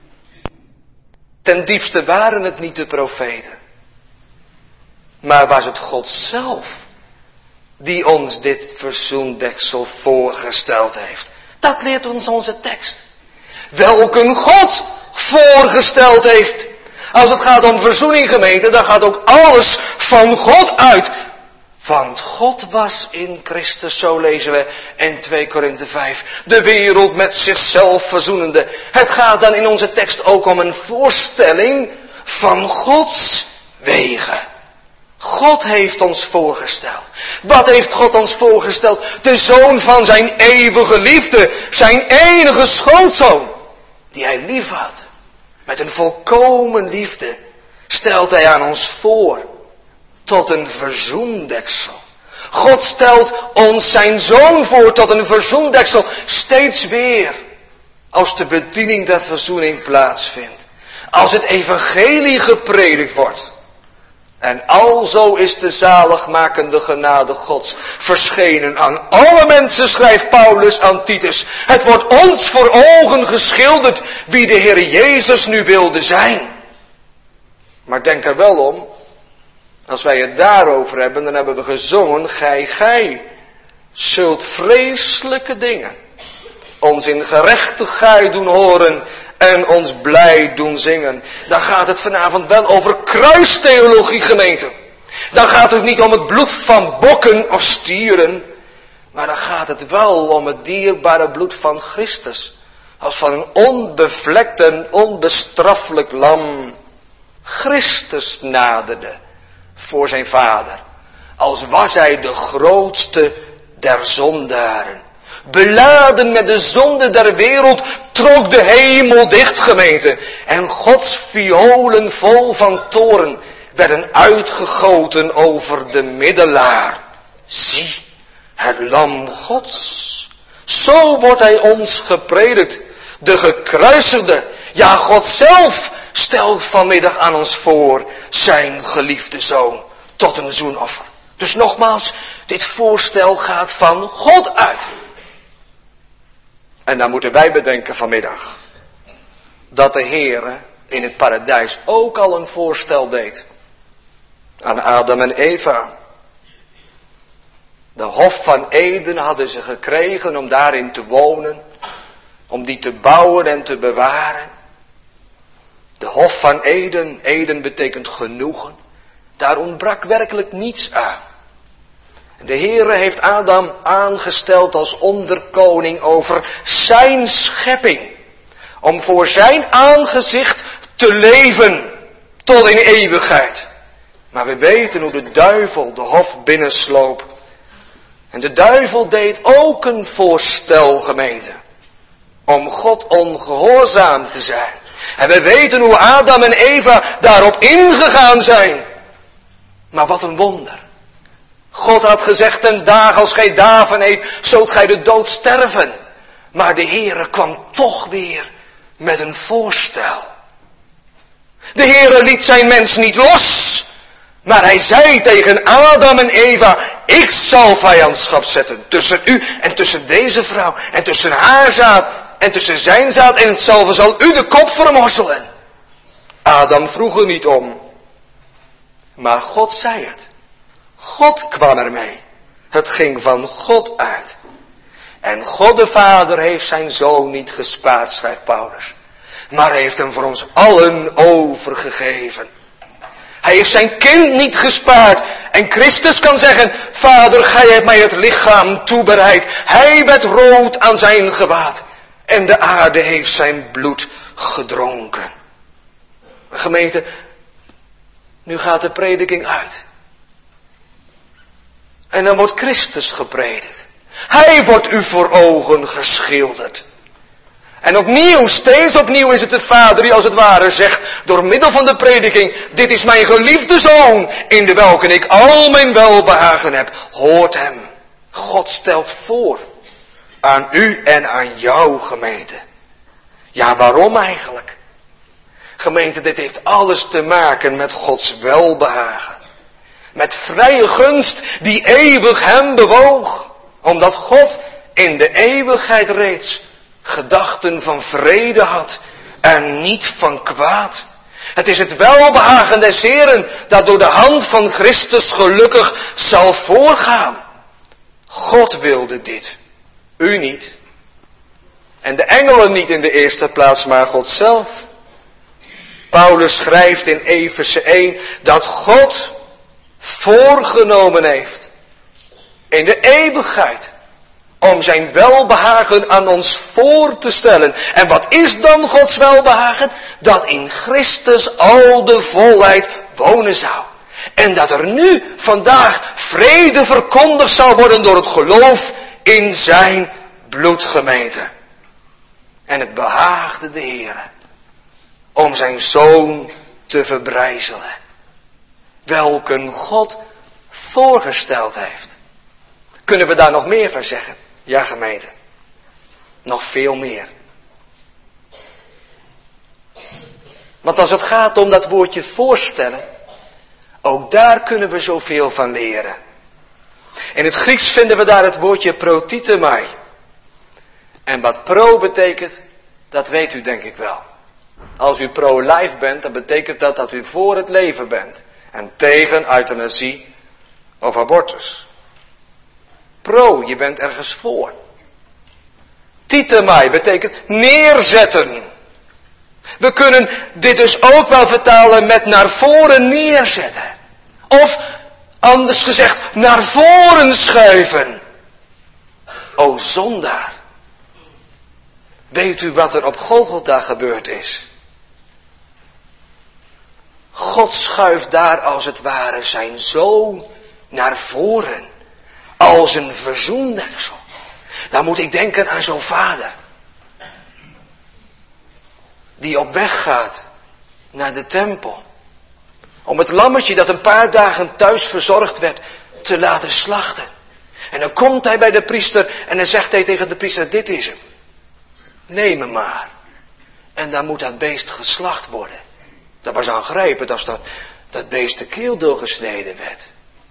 Ten diepste waren het niet de profeten. Maar was het God zelf die ons dit verzoendeksel voorgesteld heeft. Dat leert ons onze tekst. Welke God voorgesteld heeft. Als het gaat om verzoening, gemeente, dan gaat ook alles van God uit. Want God was in Christus, zo lezen we in twee Korinthe vijf, de wereld met zichzelf verzoenende. Het gaat dan in onze tekst ook om een voorstelling van Gods wegen. God heeft ons voorgesteld. Wat heeft God ons voorgesteld? De zoon van zijn eeuwige liefde, zijn enige schoonzoon, die hij lief had. Met een volkomen liefde stelt hij aan ons voor tot een verzoendeksel. God stelt ons zijn zoon voor tot een verzoendeksel, steeds weer als de bediening der verzoening plaatsvindt. Als het evangelie gepredikt wordt. En alzo is de zaligmakende genade Gods verschenen aan alle mensen, schrijft Paulus aan Titus. Het wordt ons voor ogen geschilderd wie de Heer Jezus nu wilde zijn. Maar denk er wel om, als wij het daarover hebben, dan hebben we gezongen, gij, gij, zult vreselijke dingen ons in gerechtigheid doen horen en ons blij doen zingen. Dan gaat het vanavond wel over kruistheologie, gemeente. Dan gaat het niet om het bloed van bokken of stieren, maar dan gaat het wel om het dierbare bloed van Christus. Als van een onbevlekt en onbestraffelijk lam. Christus naderde voor zijn vader, als was hij de grootste der zondaren. Beladen met de zonde der wereld trok de hemel dicht, gemeente. En Gods violen vol van toorn werden uitgegoten over de middelaar. Zie, het lam Gods. Zo wordt hij ons gepredikt. De gekruisigde, ja God zelf stelt vanmiddag aan ons voor zijn geliefde zoon tot een zoenoffer. Dus nogmaals, dit voorstel gaat van God uit. En dan moeten wij bedenken vanmiddag dat de Heere in het paradijs ook al een voorstel deed aan Adam en Eva. De hof van Eden hadden ze gekregen om daarin te wonen, om die te bouwen en te bewaren. De hof van Eden, Eden betekent genoegen, daar ontbrak werkelijk niets aan. De Heere heeft Adam aangesteld als onderkoning over zijn schepping. Om voor zijn aangezicht te leven tot in eeuwigheid. Maar we weten hoe de duivel de hof binnensloop. En de duivel deed ook een voorstel, gemeente. Om God ongehoorzaam te zijn. En we weten hoe Adam en Eva daarop ingegaan zijn. Maar wat een wonder. God had gezegd, ten dagen als gij daarvan eet, zult gij de dood sterven. Maar de Heere kwam toch weer met een voorstel. De Heere liet zijn mens niet los. Maar hij zei tegen Adam en Eva, ik zal vijandschap zetten tussen u en tussen deze vrouw. En tussen haar zaad en tussen zijn zaad. En hetzelfde zal u de kop vermorzelen. Adam vroeg er niet om. Maar God zei het. God kwam ermee. Het ging van God uit. En God de Vader heeft zijn zoon niet gespaard, schrijft Paulus. Maar heeft hem voor ons allen overgegeven. Hij heeft zijn kind niet gespaard. En Christus kan zeggen, Vader, gij hebt mij het lichaam toebereid. Hij werd rood aan zijn gewaad. En de aarde heeft zijn bloed gedronken. Gemeente, nu gaat de prediking uit. En dan wordt Christus gepredikt. Hij wordt u voor ogen geschilderd. En opnieuw, steeds opnieuw is het de Vader die als het ware zegt, door middel van de prediking, dit is mijn geliefde zoon, in de welke ik al mijn welbehagen heb. Hoort hem. God stelt voor. Aan u en aan jou, gemeente. Ja, waarom eigenlijk? Gemeente, dit heeft alles te maken met Gods welbehagen. Met vrije gunst die eeuwig hem bewoog. Omdat God in de eeuwigheid reeds gedachten van vrede had en niet van kwaad. Het is het welbehagen des Heeren dat door de hand van Christus gelukkig zal voorgaan. God wilde dit. U niet. En de engelen niet in de eerste plaats, maar God zelf. Paulus schrijft in Efeze één dat God voorgenomen heeft in de eeuwigheid. Om zijn welbehagen aan ons voor te stellen. En wat is dan Gods welbehagen? Dat in Christus al de volheid wonen zou. En dat er nu, vandaag, vrede verkondigd zou worden door het geloof in zijn bloedgemeente. En het behaagde de Heere om zijn Zoon te verbrijzelen. Welke God voorgesteld heeft. Kunnen we daar nog meer van zeggen? Ja, gemeente. Nog veel meer. Want als het gaat om dat woordje voorstellen, ook daar kunnen we zoveel van leren. In het Grieks vinden we daar het woordje protitemai. En wat pro betekent, dat weet u denk ik wel. Als u pro-life bent, dan betekent dat dat u voor het leven bent. En tegen euthanasie of abortus. Pro, je bent ergens voor. Titemai betekent neerzetten. We kunnen dit dus ook wel vertalen met naar voren neerzetten. Of, anders gezegd, naar voren schuiven. O zondaar. Weet u wat er op Golgotha gebeurd is? God schuift daar als het ware zijn Zoon naar voren. Als een verzoendeksel. Dan moet ik denken aan zo'n vader. Die op weg gaat naar de tempel. Om het lammetje dat een paar dagen thuis verzorgd werd te laten slachten. En dan komt hij bij de priester en dan zegt hij tegen de priester, dit is hem. Neem hem maar. En dan moet dat beest geslacht worden. Dat was aangrijpend als dat, dat beest de keel doorgesneden werd.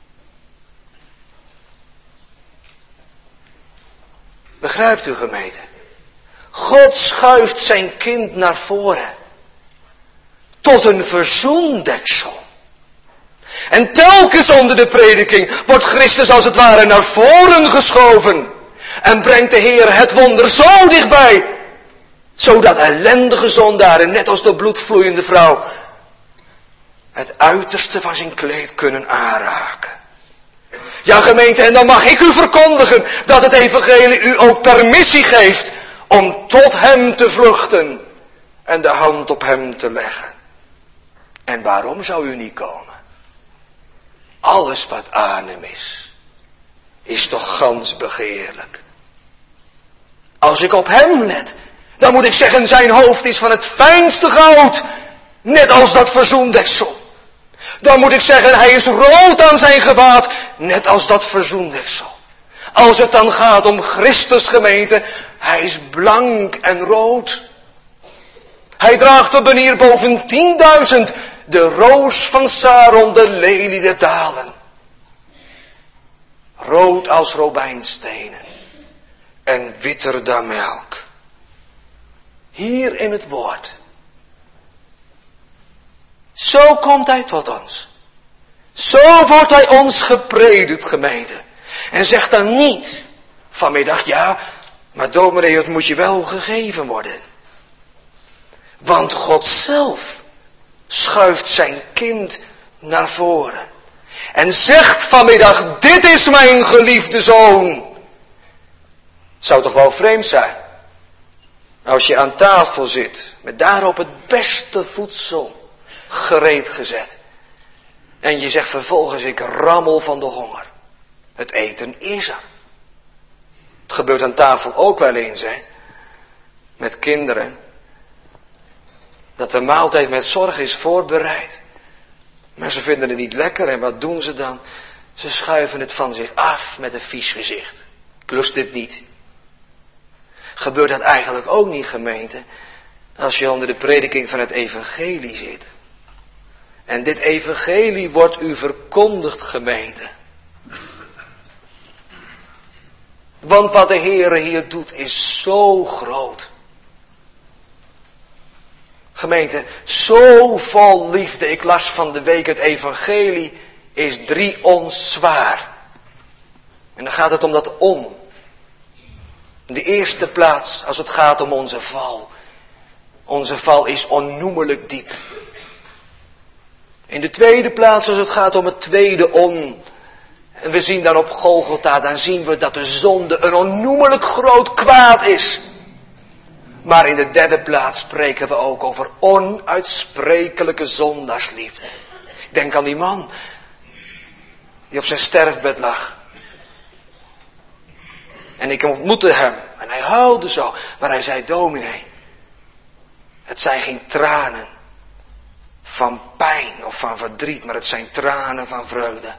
Begrijpt u, gemeente? God schuift zijn kind naar voren. Tot een verzoendeksel. En telkens onder de prediking wordt Christus als het ware naar voren geschoven. En brengt de Heer het wonder zo dichtbij. Zodat ellendige zondaren, net als de bloedvloeiende vrouw, het uiterste van zijn kleed kunnen aanraken. Ja, gemeente, en dan mag ik u verkondigen dat het evangelie u ook permissie geeft om tot hem te vluchten en de hand op hem te leggen. En waarom zou u niet komen? Alles wat aan hem is, is toch gans begeerlijk. Als ik op hem let, dan moet ik zeggen, zijn hoofd is van het fijnste goud, net als dat verzoendeksel. Dan moet ik zeggen, hij is rood aan zijn gewaad, net als dat verzoendeksel. Als het dan gaat om Christus, gemeente, hij is blank en rood. Hij draagt op een hier boven tienduizend, de roos van Saron, de lelie der dalen. Rood als robijnstenen en witter dan melk. Hier in het woord. Zo komt hij tot ons. Zo wordt hij ons gepredikt, gemeente. En zegt dan niet vanmiddag, ja, maar dominee, het moet je wel gegeven worden. Want God zelf schuift zijn kind naar voren. En zegt vanmiddag, dit is mijn geliefde zoon. Het zou toch wel vreemd zijn. Als je aan tafel zit, met daarop het beste voedsel gereed gezet. En je zegt vervolgens, ik rammel van de honger. Het eten is er. Het gebeurt aan tafel ook wel eens, hè. Met kinderen. Dat de maaltijd met zorg is voorbereid. Maar ze vinden het niet lekker en wat doen ze dan? Ze schuiven het van zich af met een vies gezicht. Ik lust dit niet. Gebeurt dat eigenlijk ook niet, gemeente, als je onder de prediking van het evangelie zit. En dit evangelie wordt u verkondigd, gemeente. Want wat de Heere hier doet is zo groot. Gemeente, zo vol liefde. Ik las van de week het evangelie is drie ons zwaar. En dan gaat het om dat om. In de eerste plaats als het gaat om onze val. Onze val is onnoemelijk diep. In de tweede plaats als het gaat om het tweede on. En we zien dan op Golgotha, dan zien we dat de zonde een onnoemelijk groot kwaad is. Maar in de derde plaats spreken we ook over onuitsprekelijke zondaarsliefde. Denk aan die man die op zijn sterfbed lag. En ik ontmoette hem en hij huilde zo. Maar hij zei, dominee, het zijn geen tranen van pijn of van verdriet, maar het zijn tranen van vreugde.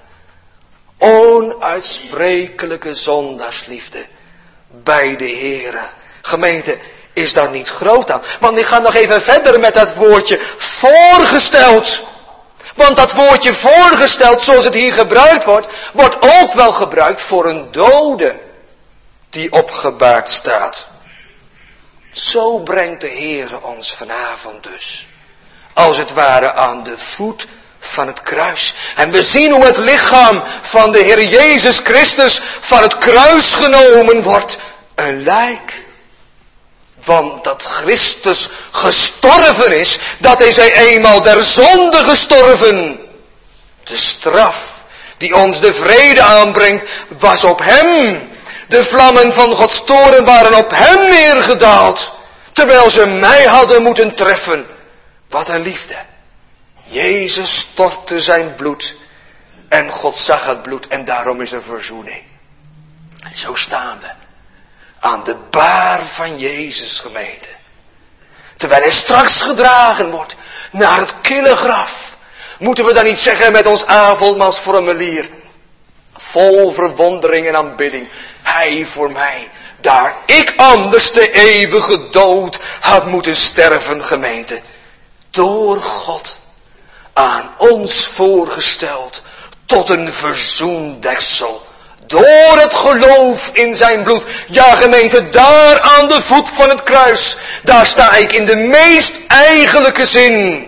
Onuitsprekelijke zondaarsliefde bij de Heere. Gemeente, is dat niet groot aan? Want ik ga nog even verder met dat woordje voorgesteld. Want dat woordje voorgesteld, zoals het hier gebruikt wordt, wordt ook wel gebruikt voor een dode die opgebaard staat. Zo brengt de Heere ons vanavond dus, als het ware aan de voet van het kruis. En we zien hoe het lichaam van de Heer Jezus Christus van het kruis genomen wordt. Een lijk. Want dat Christus gestorven is, dat is hij eenmaal der zonde gestorven. De straf die ons de vrede aanbrengt, was op hem. De vlammen van Gods toorn waren op hem neergedaald, terwijl ze mij hadden moeten treffen. Wat een liefde. Jezus stortte zijn bloed en God zag het bloed en daarom is er verzoening. En zo staan we aan de baar van Jezus, gemeente. Terwijl hij straks gedragen wordt naar het kille graf, moeten we dan niet zeggen met ons avondmaalsformulier, vol verwondering en aanbidding, hij voor mij, daar ik anders de eeuwige dood had moeten sterven, gemeente, door God aan ons voorgesteld tot een verzoendeksel. Door het geloof in zijn bloed. Ja, gemeente, daar aan de voet van het kruis. Daar sta ik in de meest eigenlijke zin.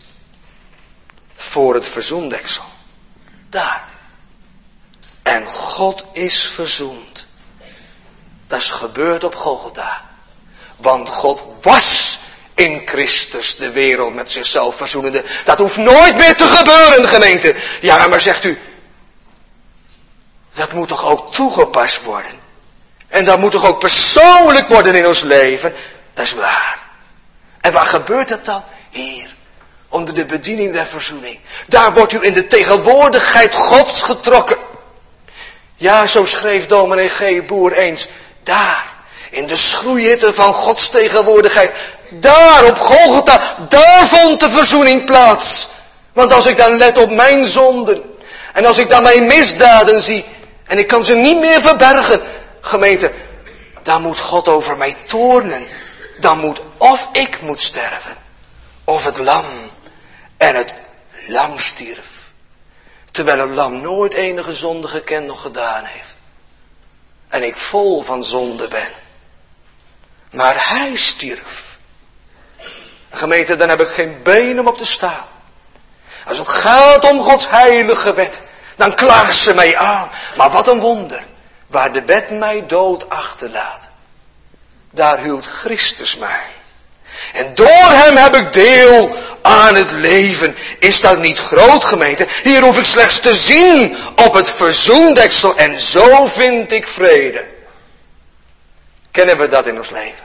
Voor het verzoendeksel. Daar. En God is verzoend. Dat is gebeurd op Golgotha. Want God was in Christus de wereld met zichzelf verzoenende. Dat hoeft nooit meer te gebeuren, gemeente. Ja, maar zegt u, dat moet toch ook toegepast worden. En dat moet toch ook persoonlijk worden in ons leven. Dat is waar. En waar gebeurt dat dan? Hier. Onder de bediening der verzoening. Daar wordt u in de tegenwoordigheid Gods getrokken. Ja, zo schreef dominee G. Boer eens. Daar. In de schroeihitte van Gods tegenwoordigheid. Daar op Golgotha. Daar vond de verzoening plaats. Want als ik dan let op mijn zonden. En als ik dan mijn misdaden zie. En ik kan ze niet meer verbergen. Gemeente. Dan moet God over mij toornen. Dan moet of ik moet sterven. Of het lam. En het lam stierf. Terwijl het lam nooit enige zonde gekend nog gedaan heeft. En ik vol van zonde ben. Maar hij stierf. Gemeente, dan heb ik geen been om op te staan. Als het gaat om Gods heilige wet, dan klaagt ze mij aan. Maar wat een wonder, waar de wet mij dood achterlaat. Daar huwt Christus mij. En door hem heb ik deel aan het leven. Is dat niet groot, gemeente? Hier hoef ik slechts te zien op het verzoendeksel en zo vind ik vrede. Kennen we dat in ons leven?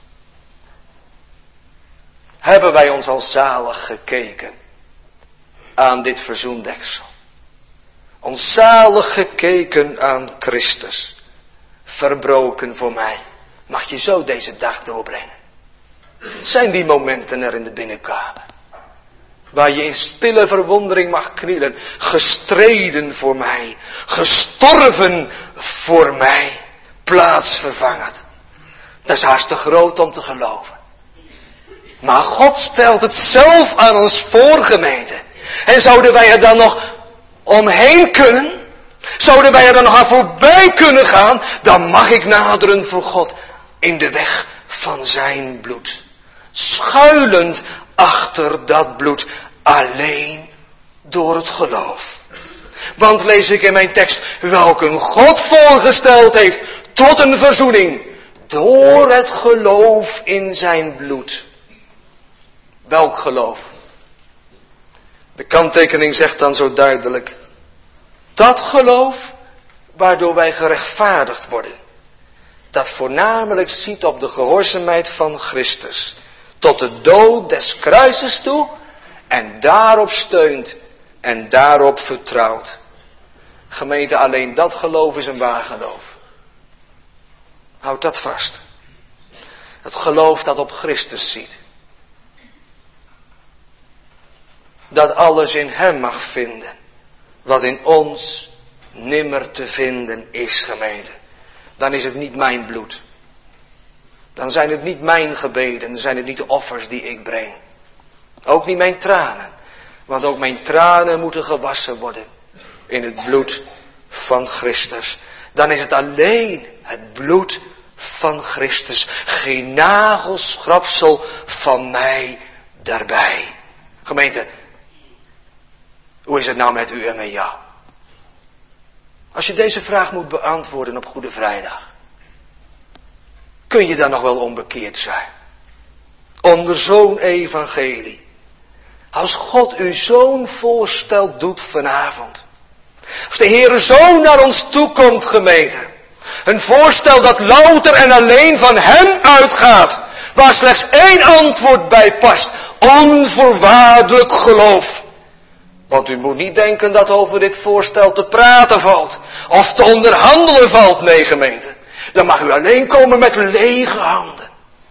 Hebben wij ons al zalig gekeken aan dit verzoendeksel? Ons zalig gekeken aan Christus, verbroken voor mij. Mag je zo deze dag doorbrengen? Zijn die momenten er in de binnenkamer, waar je in stille verwondering mag knielen, gestreden voor mij, gestorven voor mij, plaatsvervangend. Dat is haast te groot om te geloven. Maar God stelt het zelf aan ons voor, gemeente. En zouden wij er dan nog omheen kunnen? Zouden wij er dan nog aan voorbij kunnen gaan? Dan mag ik naderen voor God in de weg van zijn bloed. Schuilend achter dat bloed. Alleen door het geloof. Want lees ik in mijn tekst, welke God voorgesteld heeft tot een verzoening. Door het geloof in zijn bloed. Welk geloof? De kanttekening zegt dan zo duidelijk. Dat geloof waardoor wij gerechtvaardigd worden. Dat voornamelijk ziet op de gehoorzaamheid van Christus. Tot de dood des kruises toe. En daarop steunt. En daarop vertrouwt. Gemeente, alleen dat geloof is een waar geloof. Houd dat vast. Het geloof dat op Christus ziet. Dat alles in hem mag vinden. Wat in ons nimmer te vinden is, gemeente. Dan is het niet mijn bloed. Dan zijn het niet mijn gebeden. Dan zijn het niet de offers die ik breng. Ook niet mijn tranen. Want ook mijn tranen moeten gewassen worden. In het bloed van Christus. Dan is het alleen het bloed van Christus. Geen nagelschrapsel van mij daarbij. Gemeente. Hoe is het nou met u en met jou? Als je deze vraag moet beantwoorden op Goede Vrijdag. Kun je dan nog wel onbekeerd zijn? Onder zo'n evangelie. Als God u zo'n voorstel doet vanavond. Als de Heere zo naar ons toekomt, gemeente. Een voorstel dat louter en alleen van hem uitgaat. Waar slechts één antwoord bij past. Onvoorwaardelijk geloof. Want u moet niet denken dat over dit voorstel te praten valt. Of te onderhandelen valt, nee gemeente. Dan mag u alleen komen met lege handen.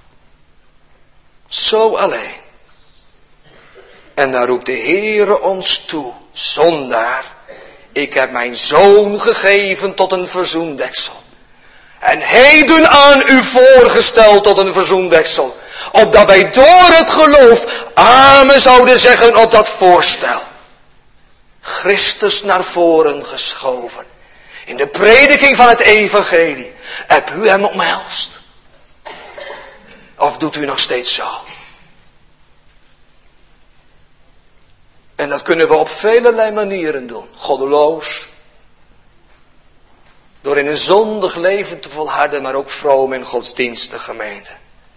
Zo alleen. En dan roept de Heere ons toe, zondaar. Ik heb mijn zoon gegeven tot een verzoendeksel. En heden aan u voorgesteld tot een verzoendeksel. Opdat wij door het geloof amen zouden zeggen op dat voorstel. Christus naar voren geschoven. In de prediking van het evangelie. Heb u hem omhelst? Of doet u nog steeds zo? En dat kunnen we op vele manieren doen. Goddeloos. Door in een zondig leven te volharden, maar ook vroom en godsdienstig, gemeente.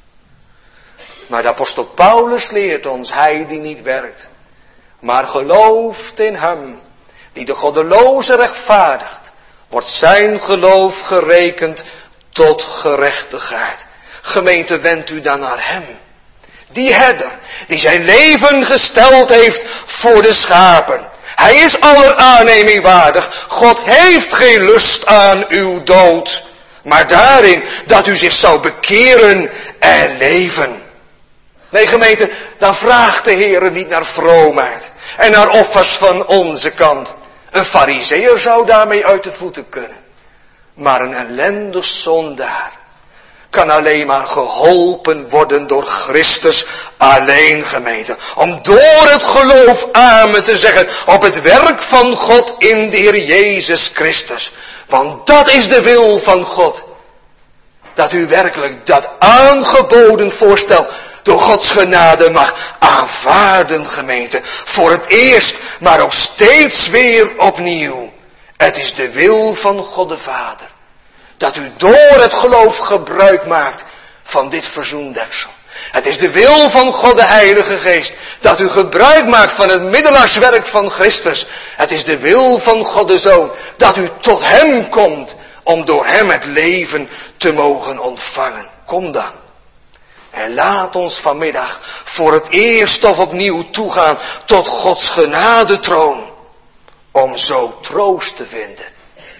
Maar de apostel Paulus leert ons, hij die niet werkt, maar gelooft in hem, die de goddeloze rechtvaardigt, wordt zijn geloof gerekend tot gerechtigheid. Gemeente, wendt u dan naar hem. Die herder, die zijn leven gesteld heeft voor de schapen. Hij is aller aanneming waardig. God heeft geen lust aan uw dood, maar daarin dat u zich zou bekeren en leven. Nee gemeente, dan vraagt de Heere niet naar vroomheid en naar offers van onze kant. Een farizeeër zou daarmee uit de voeten kunnen. Maar een ellendig zondaar kan alleen maar geholpen worden door Christus alleen, gemeente. Om door het geloof amen te zeggen op het werk van God in de Heer Jezus Christus. Want dat is de wil van God. Dat u werkelijk dat aangeboden voorstel door Gods genade mag aanvaarden, gemeente. Voor het eerst, maar ook steeds weer opnieuw. Het is de wil van God de Vader. Dat u door het geloof gebruik maakt van dit verzoendeksel. Het is de wil van God de Heilige Geest. Dat u gebruik maakt van het middelaarswerk van Christus. Het is de wil van God de Zoon. Dat u tot hem komt. Om door hem het leven te mogen ontvangen. Kom dan. En laat ons vanmiddag voor het eerst of opnieuw toegaan tot Gods genadetroon. Om zo troost te vinden.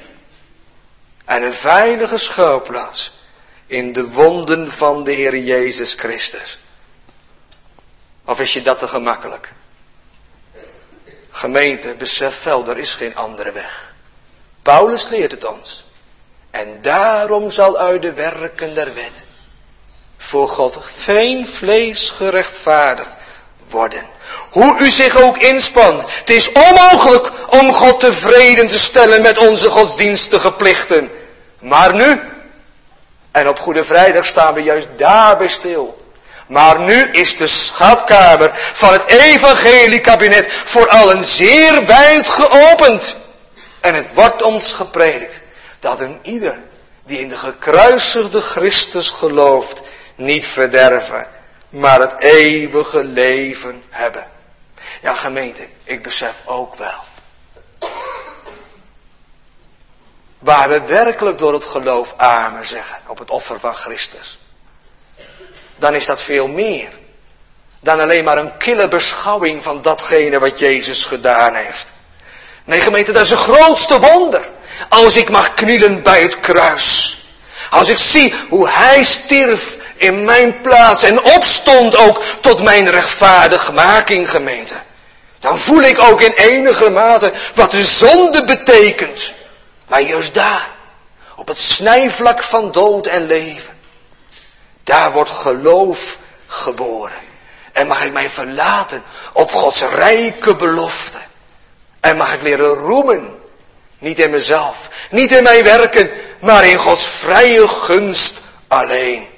En een veilige schuilplaats in de wonden van de Heer Jezus Christus. Of is je dat te gemakkelijk? Gemeente, besef wel, er is geen andere weg. Paulus leert het ons. En daarom zal uit de werken der wet voor God geen vlees gerechtvaardigd worden. Hoe u zich ook inspant. Het is onmogelijk om God tevreden te stellen met onze godsdienstige plichten. Maar nu, en op Goede Vrijdag staan we juist daarbij stil. Maar nu is de schatkamer van het evangeliekabinet voor allen zeer wijd geopend. En het wordt ons gepredikt dat een ieder die in de gekruisigde Christus gelooft niet verderven, maar het eeuwige leven hebben. Ja gemeente, ik besef ook wel waar we werkelijk door het geloof amen zeggen op het offer van Christus, dan is dat veel meer dan alleen maar een kille beschouwing van datgene wat Jezus gedaan heeft. Nee, gemeente, dat is het grootste wonder. Als ik mag knielen bij het kruis. Als ik zie hoe Hij stierf in mijn plaats en opstond ook tot mijn rechtvaardigmaking, gemeente. Dan voel ik ook in enige mate wat de zonde betekent. Maar juist daar, op het snijvlak van dood en leven, daar wordt geloof geboren. En mag ik mij verlaten op Gods rijke belofte. En mag ik leren roemen, niet in mezelf, niet in mijn werken, maar in Gods vrije gunst alleen.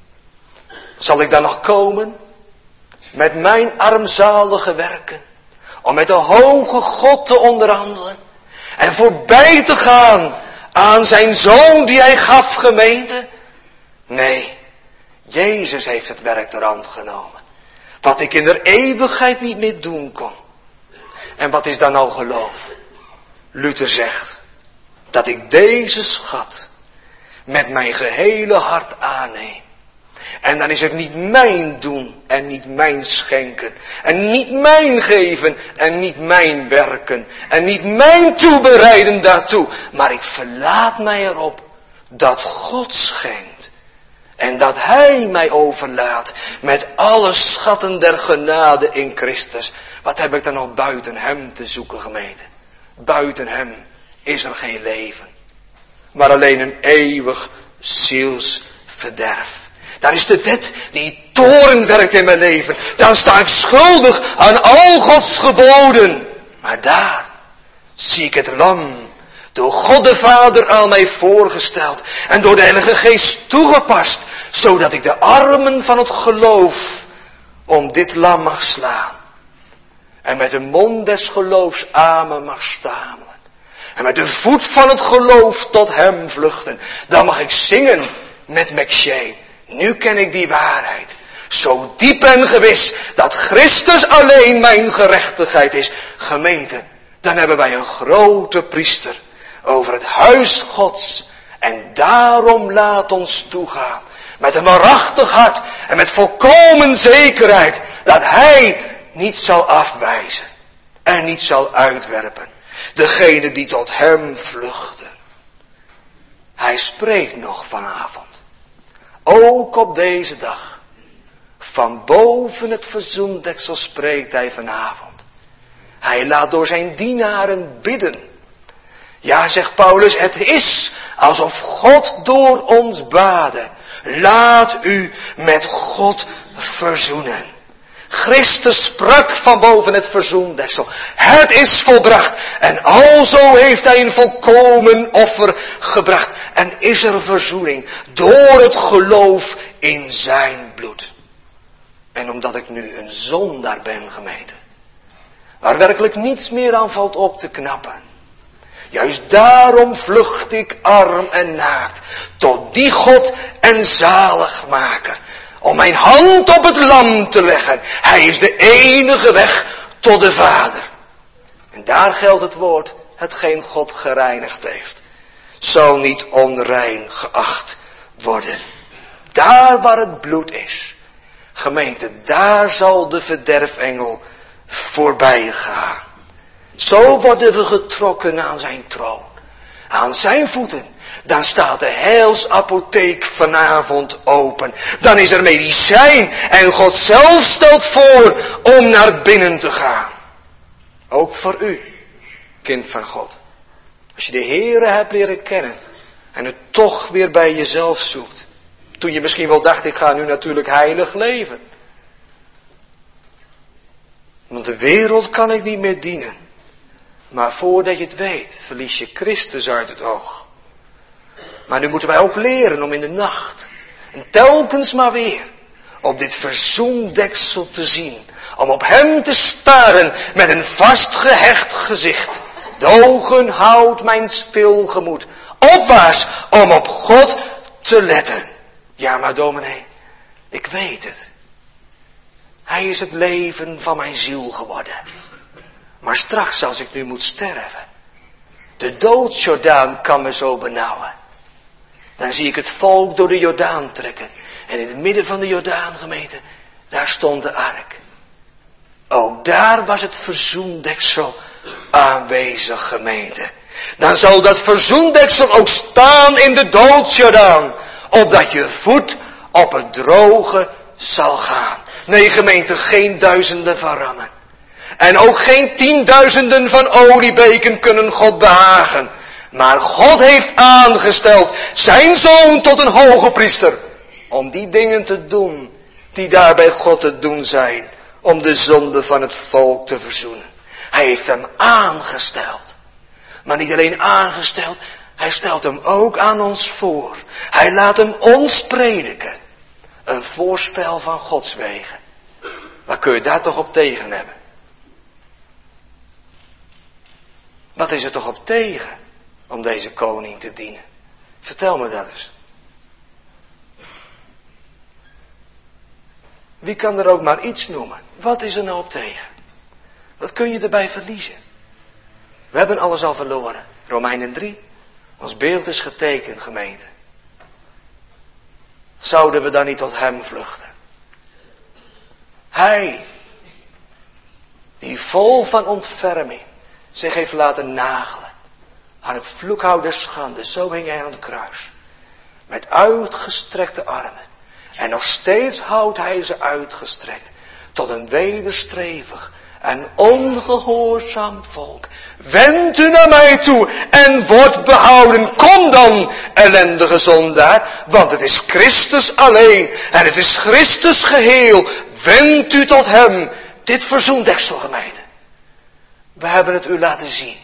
Zal ik dan nog komen met mijn armzalige werken, om met de hoge God te onderhandelen en voorbij te gaan aan zijn Zoon die Hij gaf, gemeente? Nee, Jezus heeft het werk ter hand genomen. Wat ik in de eeuwigheid niet meer doen kon. En wat is dan nou geloof? Luther zegt dat ik deze schat met mijn gehele hart aanneem. En dan is het niet mijn doen en niet mijn schenken. En niet mijn geven en niet mijn werken. En niet mijn toebereiden daartoe. Maar ik verlaat mij erop dat God schenkt. En dat Hij mij overlaat met alle schatten der genade in Christus. Wat heb ik dan nog buiten Hem te zoeken, gemeente? Buiten Hem is er geen leven. Maar alleen een eeuwig zielsverderf. Daar is de wet die toorn werkt in mijn leven. Dan sta ik schuldig aan al Gods geboden. Maar daar zie ik het lam, door God de Vader aan mij voorgesteld. En door de Heilige Geest toegepast. Zodat ik de armen van het geloof om dit lam mag slaan. En met de mond des geloofs amen mag stamelen. En met de voet van het geloof tot Hem vluchten. Dan mag ik zingen met Mekshé. Nu ken ik die waarheid. Zo diep en gewis dat Christus alleen mijn gerechtigheid is. Gemeente, dan hebben wij een grote priester over het huis Gods. En daarom laat ons toegaan. Met een waarachtig hart en met volkomen zekerheid dat Hij niet zal afwijzen en niet zal uitwerpen. Degene die tot Hem vluchten. Hij spreekt nog vanavond. Ook op deze dag. Van boven het verzoendeksel spreekt Hij vanavond. Hij laat door zijn dienaren bidden. Ja, zegt Paulus, het is alsof God door ons bade. Laat u met God verzoenen. Christus sprak van boven het verzoendeksel. Het is volbracht. En alzo heeft Hij een volkomen offer gebracht. En is er verzoening door het geloof in zijn bloed. En omdat ik nu een zondaar ben, gemeente, waar werkelijk niets meer aan valt op te knappen. Juist daarom vlucht ik arm en naakt tot die God en zaligmaker. Om mijn hand op het lam te leggen. Hij is de enige weg tot de Vader. En daar geldt het woord, hetgeen God gereinigd heeft, zal niet onrein geacht worden. Daar waar het bloed is, gemeente, daar zal de verderfengel voorbij gaan. Zo worden we getrokken aan zijn troon. Aan zijn voeten. Dan staat de heilsapotheek vanavond open. Dan is er medicijn. En God zelf stelt voor om naar binnen te gaan. Ook voor u, kind van God. Als je de Heere hebt leren kennen. En het toch weer bij jezelf zoekt. Toen je misschien wel dacht, ik ga nu natuurlijk heilig leven. Want de wereld kan ik niet meer dienen. Maar voordat je het weet, verlies je Christus uit het oog. Maar nu moeten wij ook leren om in de nacht, en telkens maar weer, op dit verzoendeksel te zien. Om op Hem te staren met een vastgehecht gezicht. De ogen houdt mijn stil gemoed. Opwaarts om op God te letten. Ja, maar dominee, ik weet het. Hij is het leven van mijn ziel geworden. Maar straks als ik nu moet sterven, De doodsjordaan kan me zo benauwen. Dan zie ik het volk door de Jordaan trekken. En in het midden van de Jordaan, gemeente, daar stond de ark. Ook daar was het verzoendeksel aanwezig, gemeente. Dan zal dat verzoendeksel ook staan in de doodsjordaan. Opdat je voet op het droge zal gaan. Nee, gemeente, geen duizenden van rammen. En ook geen tienduizenden van oliebeken kunnen God behagen. Maar God heeft aangesteld zijn zoon tot een hoge priester. Om die dingen te doen die daar bij God te doen zijn. Om de zonde van het volk te verzoenen. Hij heeft hem aangesteld. Maar niet alleen aangesteld, hij stelt hem ook aan ons voor. Hij laat hem ons prediken. Een voorstel van Gods wegen. Waar kun je daar toch op tegen hebben? Wat is er toch op tegen om deze koning te dienen? Vertel me dat eens. Wie kan er ook maar iets noemen? Wat is er nou op tegen? Wat kun je erbij verliezen? We hebben alles al verloren. Romeinen drie. Ons beeld is getekend, gemeente. Zouden we dan niet tot hem vluchten? Hij, die vol van ontferming zich heeft laten nagelen aan het vloekhout der schande, zo hing hij aan het kruis. Met uitgestrekte armen. En nog steeds houdt hij ze uitgestrekt tot een wederstrevig en ongehoorzaam volk. Wend u naar mij toe en word behouden. Kom dan, ellendige zondaar, want het is Christus alleen en het is Christus geheel. Wend u tot hem, dit verzoendeksel, gemeente. We hebben het u laten zien.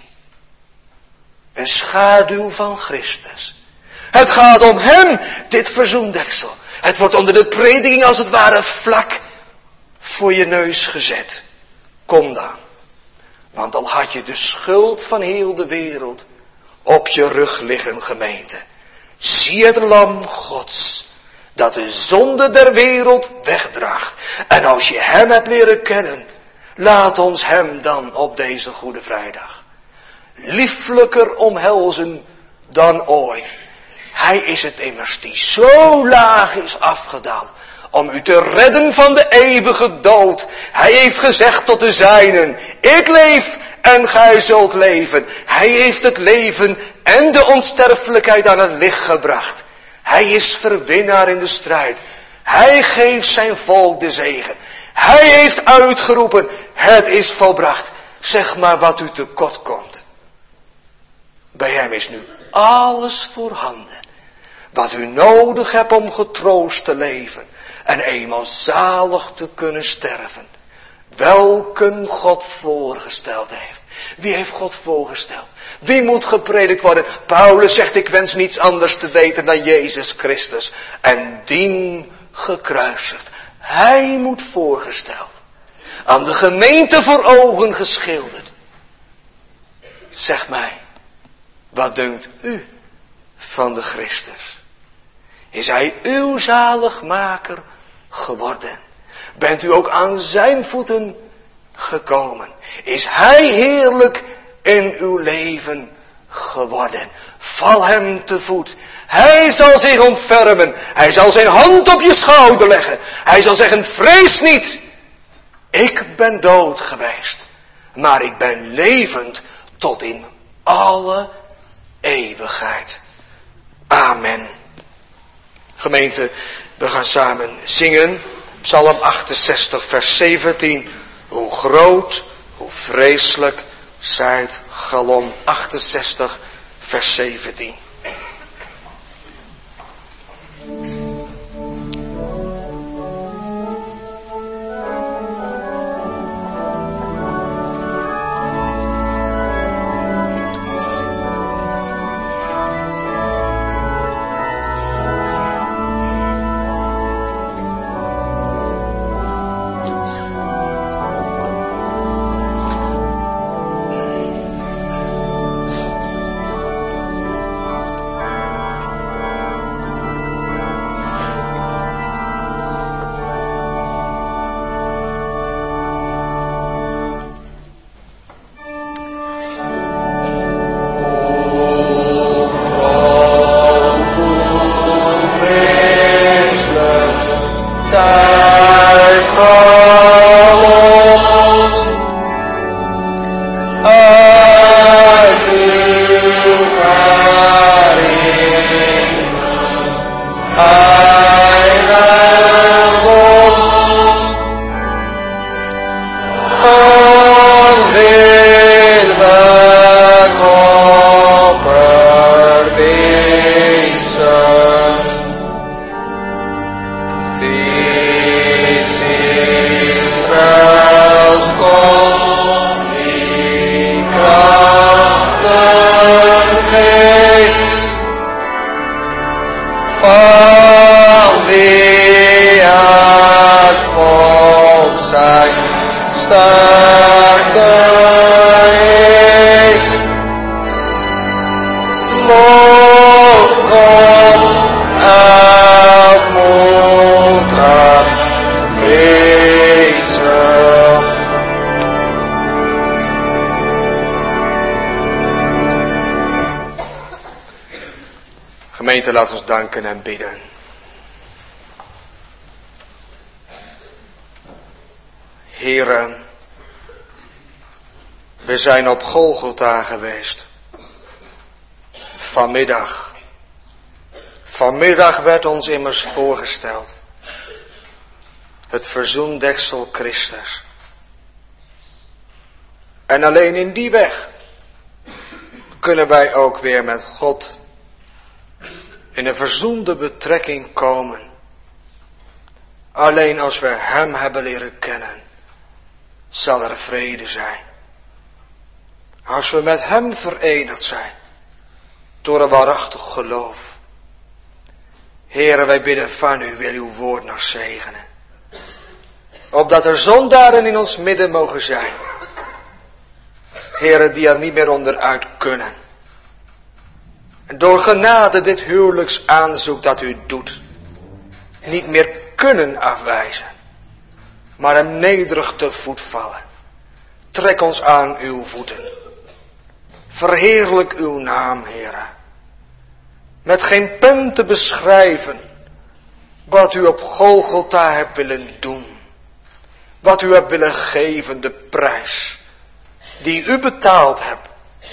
Een schaduw van Christus. Het gaat om hem, dit verzoendeksel. Het wordt onder de prediking als het ware vlak voor je neus gezet. Kom dan. Want al had je de schuld van heel de wereld op je rug liggen, gemeente. Zie het lam Gods, dat de zonde der wereld wegdraagt. En als je hem hebt leren kennen, laat ons hem dan op deze Goede Vrijdag lieflijker omhelzen dan ooit. Hij is het immers die zo laag is afgedaald om u te redden van de eeuwige dood. Hij heeft gezegd tot de zijnen, ik leef en gij zult leven. Hij heeft het leven en de onsterfelijkheid aan het licht gebracht. Hij is verwinnaar in de strijd. Hij geeft zijn volk de zegen. Hij heeft uitgeroepen, het is volbracht. Zeg maar wat u tekort komt. Bij hem is nu alles voorhanden. Wat u nodig hebt om getroost te leven. En eenmaal zalig te kunnen sterven. Welken God voorgesteld heeft. Wie heeft God voorgesteld? Wie moet gepredikt worden? Paulus zegt, ik wens niets anders te weten dan Jezus Christus. En dien gekruisigd. Hij moet voorgesteld. Aan de gemeente voor ogen geschilderd. Zeg mij, wat dunkt u van de Christus? Is hij uw zaligmaker geworden? Bent u ook aan zijn voeten gekomen? Is hij heerlijk in uw leven geworden? Val hem te voet. Hij zal zich ontfermen. Hij zal zijn hand op je schouder leggen. Hij zal zeggen, vrees niet. Ik ben dood geweest. Maar ik ben levend tot in alle eeuwigheid. Amen. Gemeente, we gaan samen zingen. Psalm achtenzestig, vers zeventien. Hoe groot, hoe vreselijk zijt Galom. achtenzestig, vers zeventien. God elk moet aanwezen. Gemeente, laat ons danken en bidden. Heere, we zijn op Golgotha geweest. Vanmiddag. Vanmiddag werd ons immers voorgesteld. Het verzoendeksel Christus. En alleen in die weg kunnen wij ook weer met God in een verzoende betrekking komen. Alleen als we Hem hebben leren kennen, zal er vrede zijn. Als we met Hem verenigd zijn, door een waarachtig geloof. Heere, wij bidden van U, wil Uw woord nog zegenen. Opdat er zondaren in ons midden mogen zijn. Heere, die er niet meer onderuit kunnen. En door genade dit huwelijksaanzoek dat U doet, niet meer kunnen afwijzen, maar Hem nederig te voet vallen. Trek ons aan Uw voeten. Verheerlijk Uw naam, Heere. Met geen pen te beschrijven wat U op Golgotha hebt willen doen. Wat U hebt willen geven, de prijs die U betaald hebt.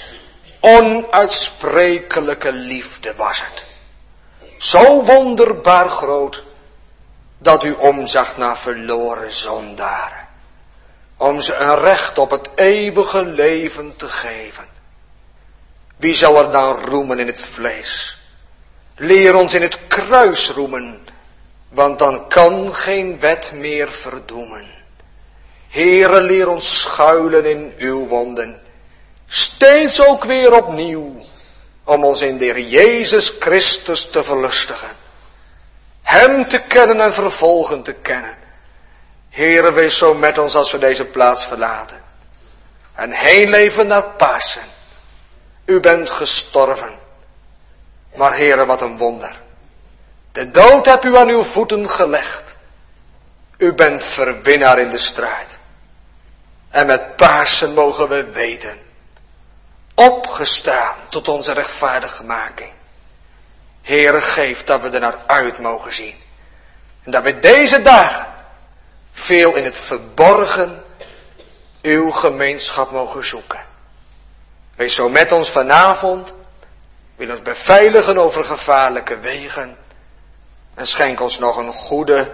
Onuitsprekelijke liefde was het. Zo wonderbaar groot dat U omzag naar verloren zondaren. Om ze een recht op het eeuwige leven te geven. Wie zal er dan roemen in het vlees? Leer ons in het kruis roemen, want dan kan geen wet meer verdoemen. Heere, leer ons schuilen in Uw wonden, steeds ook weer opnieuw, om ons in de Heer Jezus Christus te verlustigen. Hem te kennen en vervolgen te kennen. Heere, wees zo met ons als we deze plaats verlaten. En heen leven naar Pasen. U bent gestorven. Maar Heere, wat een wonder. De dood hebt U aan uw voeten gelegd. U bent verwinnaar in de strijd. En met Pasen mogen we weten. Opgestaan tot onze rechtvaardigmaking. Heere, geef dat we er naar uit mogen zien. En dat we deze dagen veel in het verborgen uw gemeenschap mogen zoeken. Wees zo met ons vanavond. Wil ons beveiligen over gevaarlijke wegen. En schenk ons nog een goede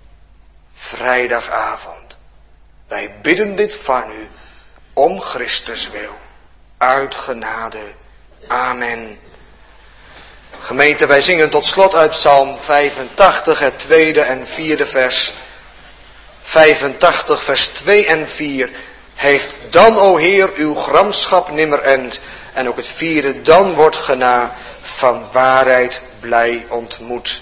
vrijdagavond. Wij bidden dit van U. Om Christus wil. Uit genade. Amen. Gemeente, wij zingen tot slot uit Psalm vijfentachtig, het tweede en vierde vers. vijfentachtig, vers twee en vier. Heeft dan, o Heer, uw gramschap nimmer end. En ook het vierde, dan wordt gena van waarheid blij ontmoet.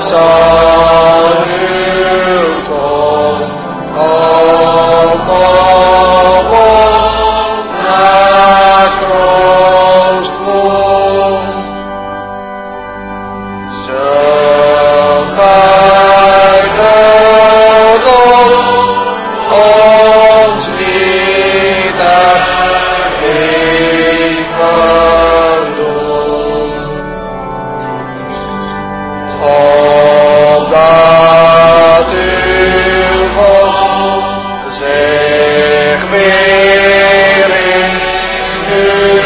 Oh niet er niet verloren. Opdat uw volk zich weer in u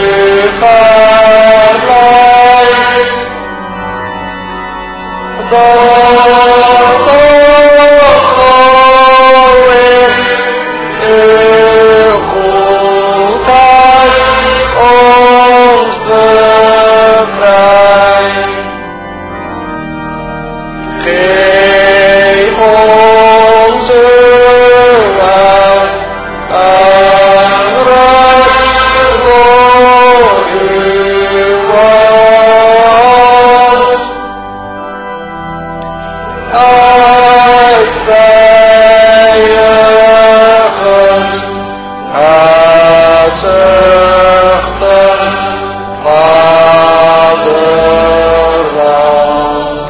verblijft. Dat toch gauw in uw goedheid ons bevrijdt. Geef ons uw en rust door uw woord. Uit vrije gunst het zuchten vaderland.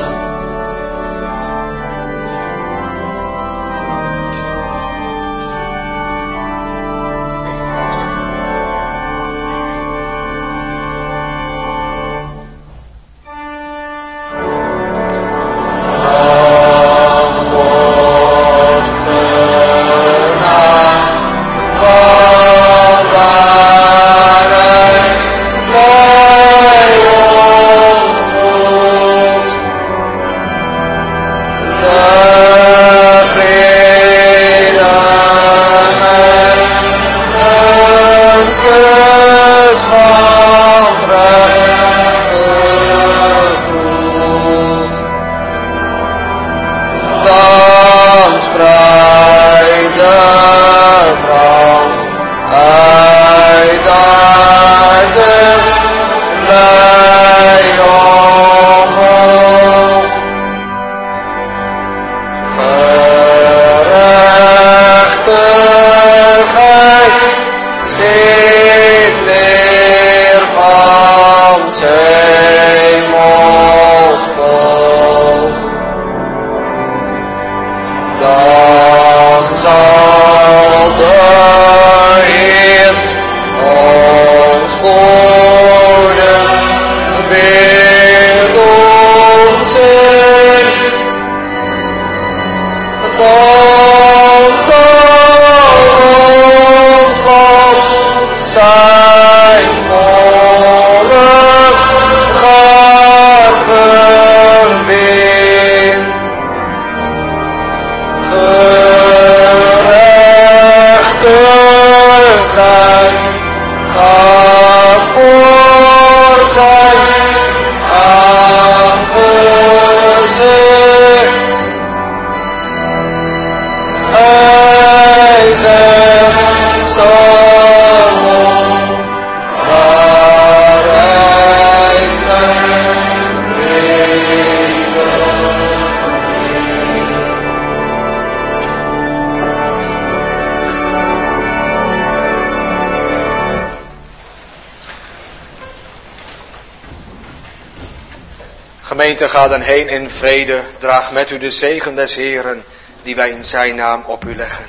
Gemeente, ga dan heen in vrede, draag met u de zegen des Heeren, die wij in zijn naam op u leggen.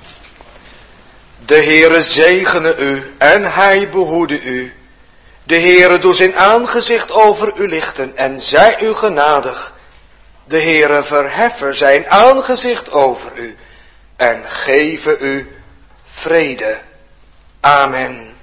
De Heere zegene u en hij behoede u. De Heere doe zijn aangezicht over u lichten en zij u genadig. De Heere verheffen zijn aangezicht over u en geven u vrede. Amen.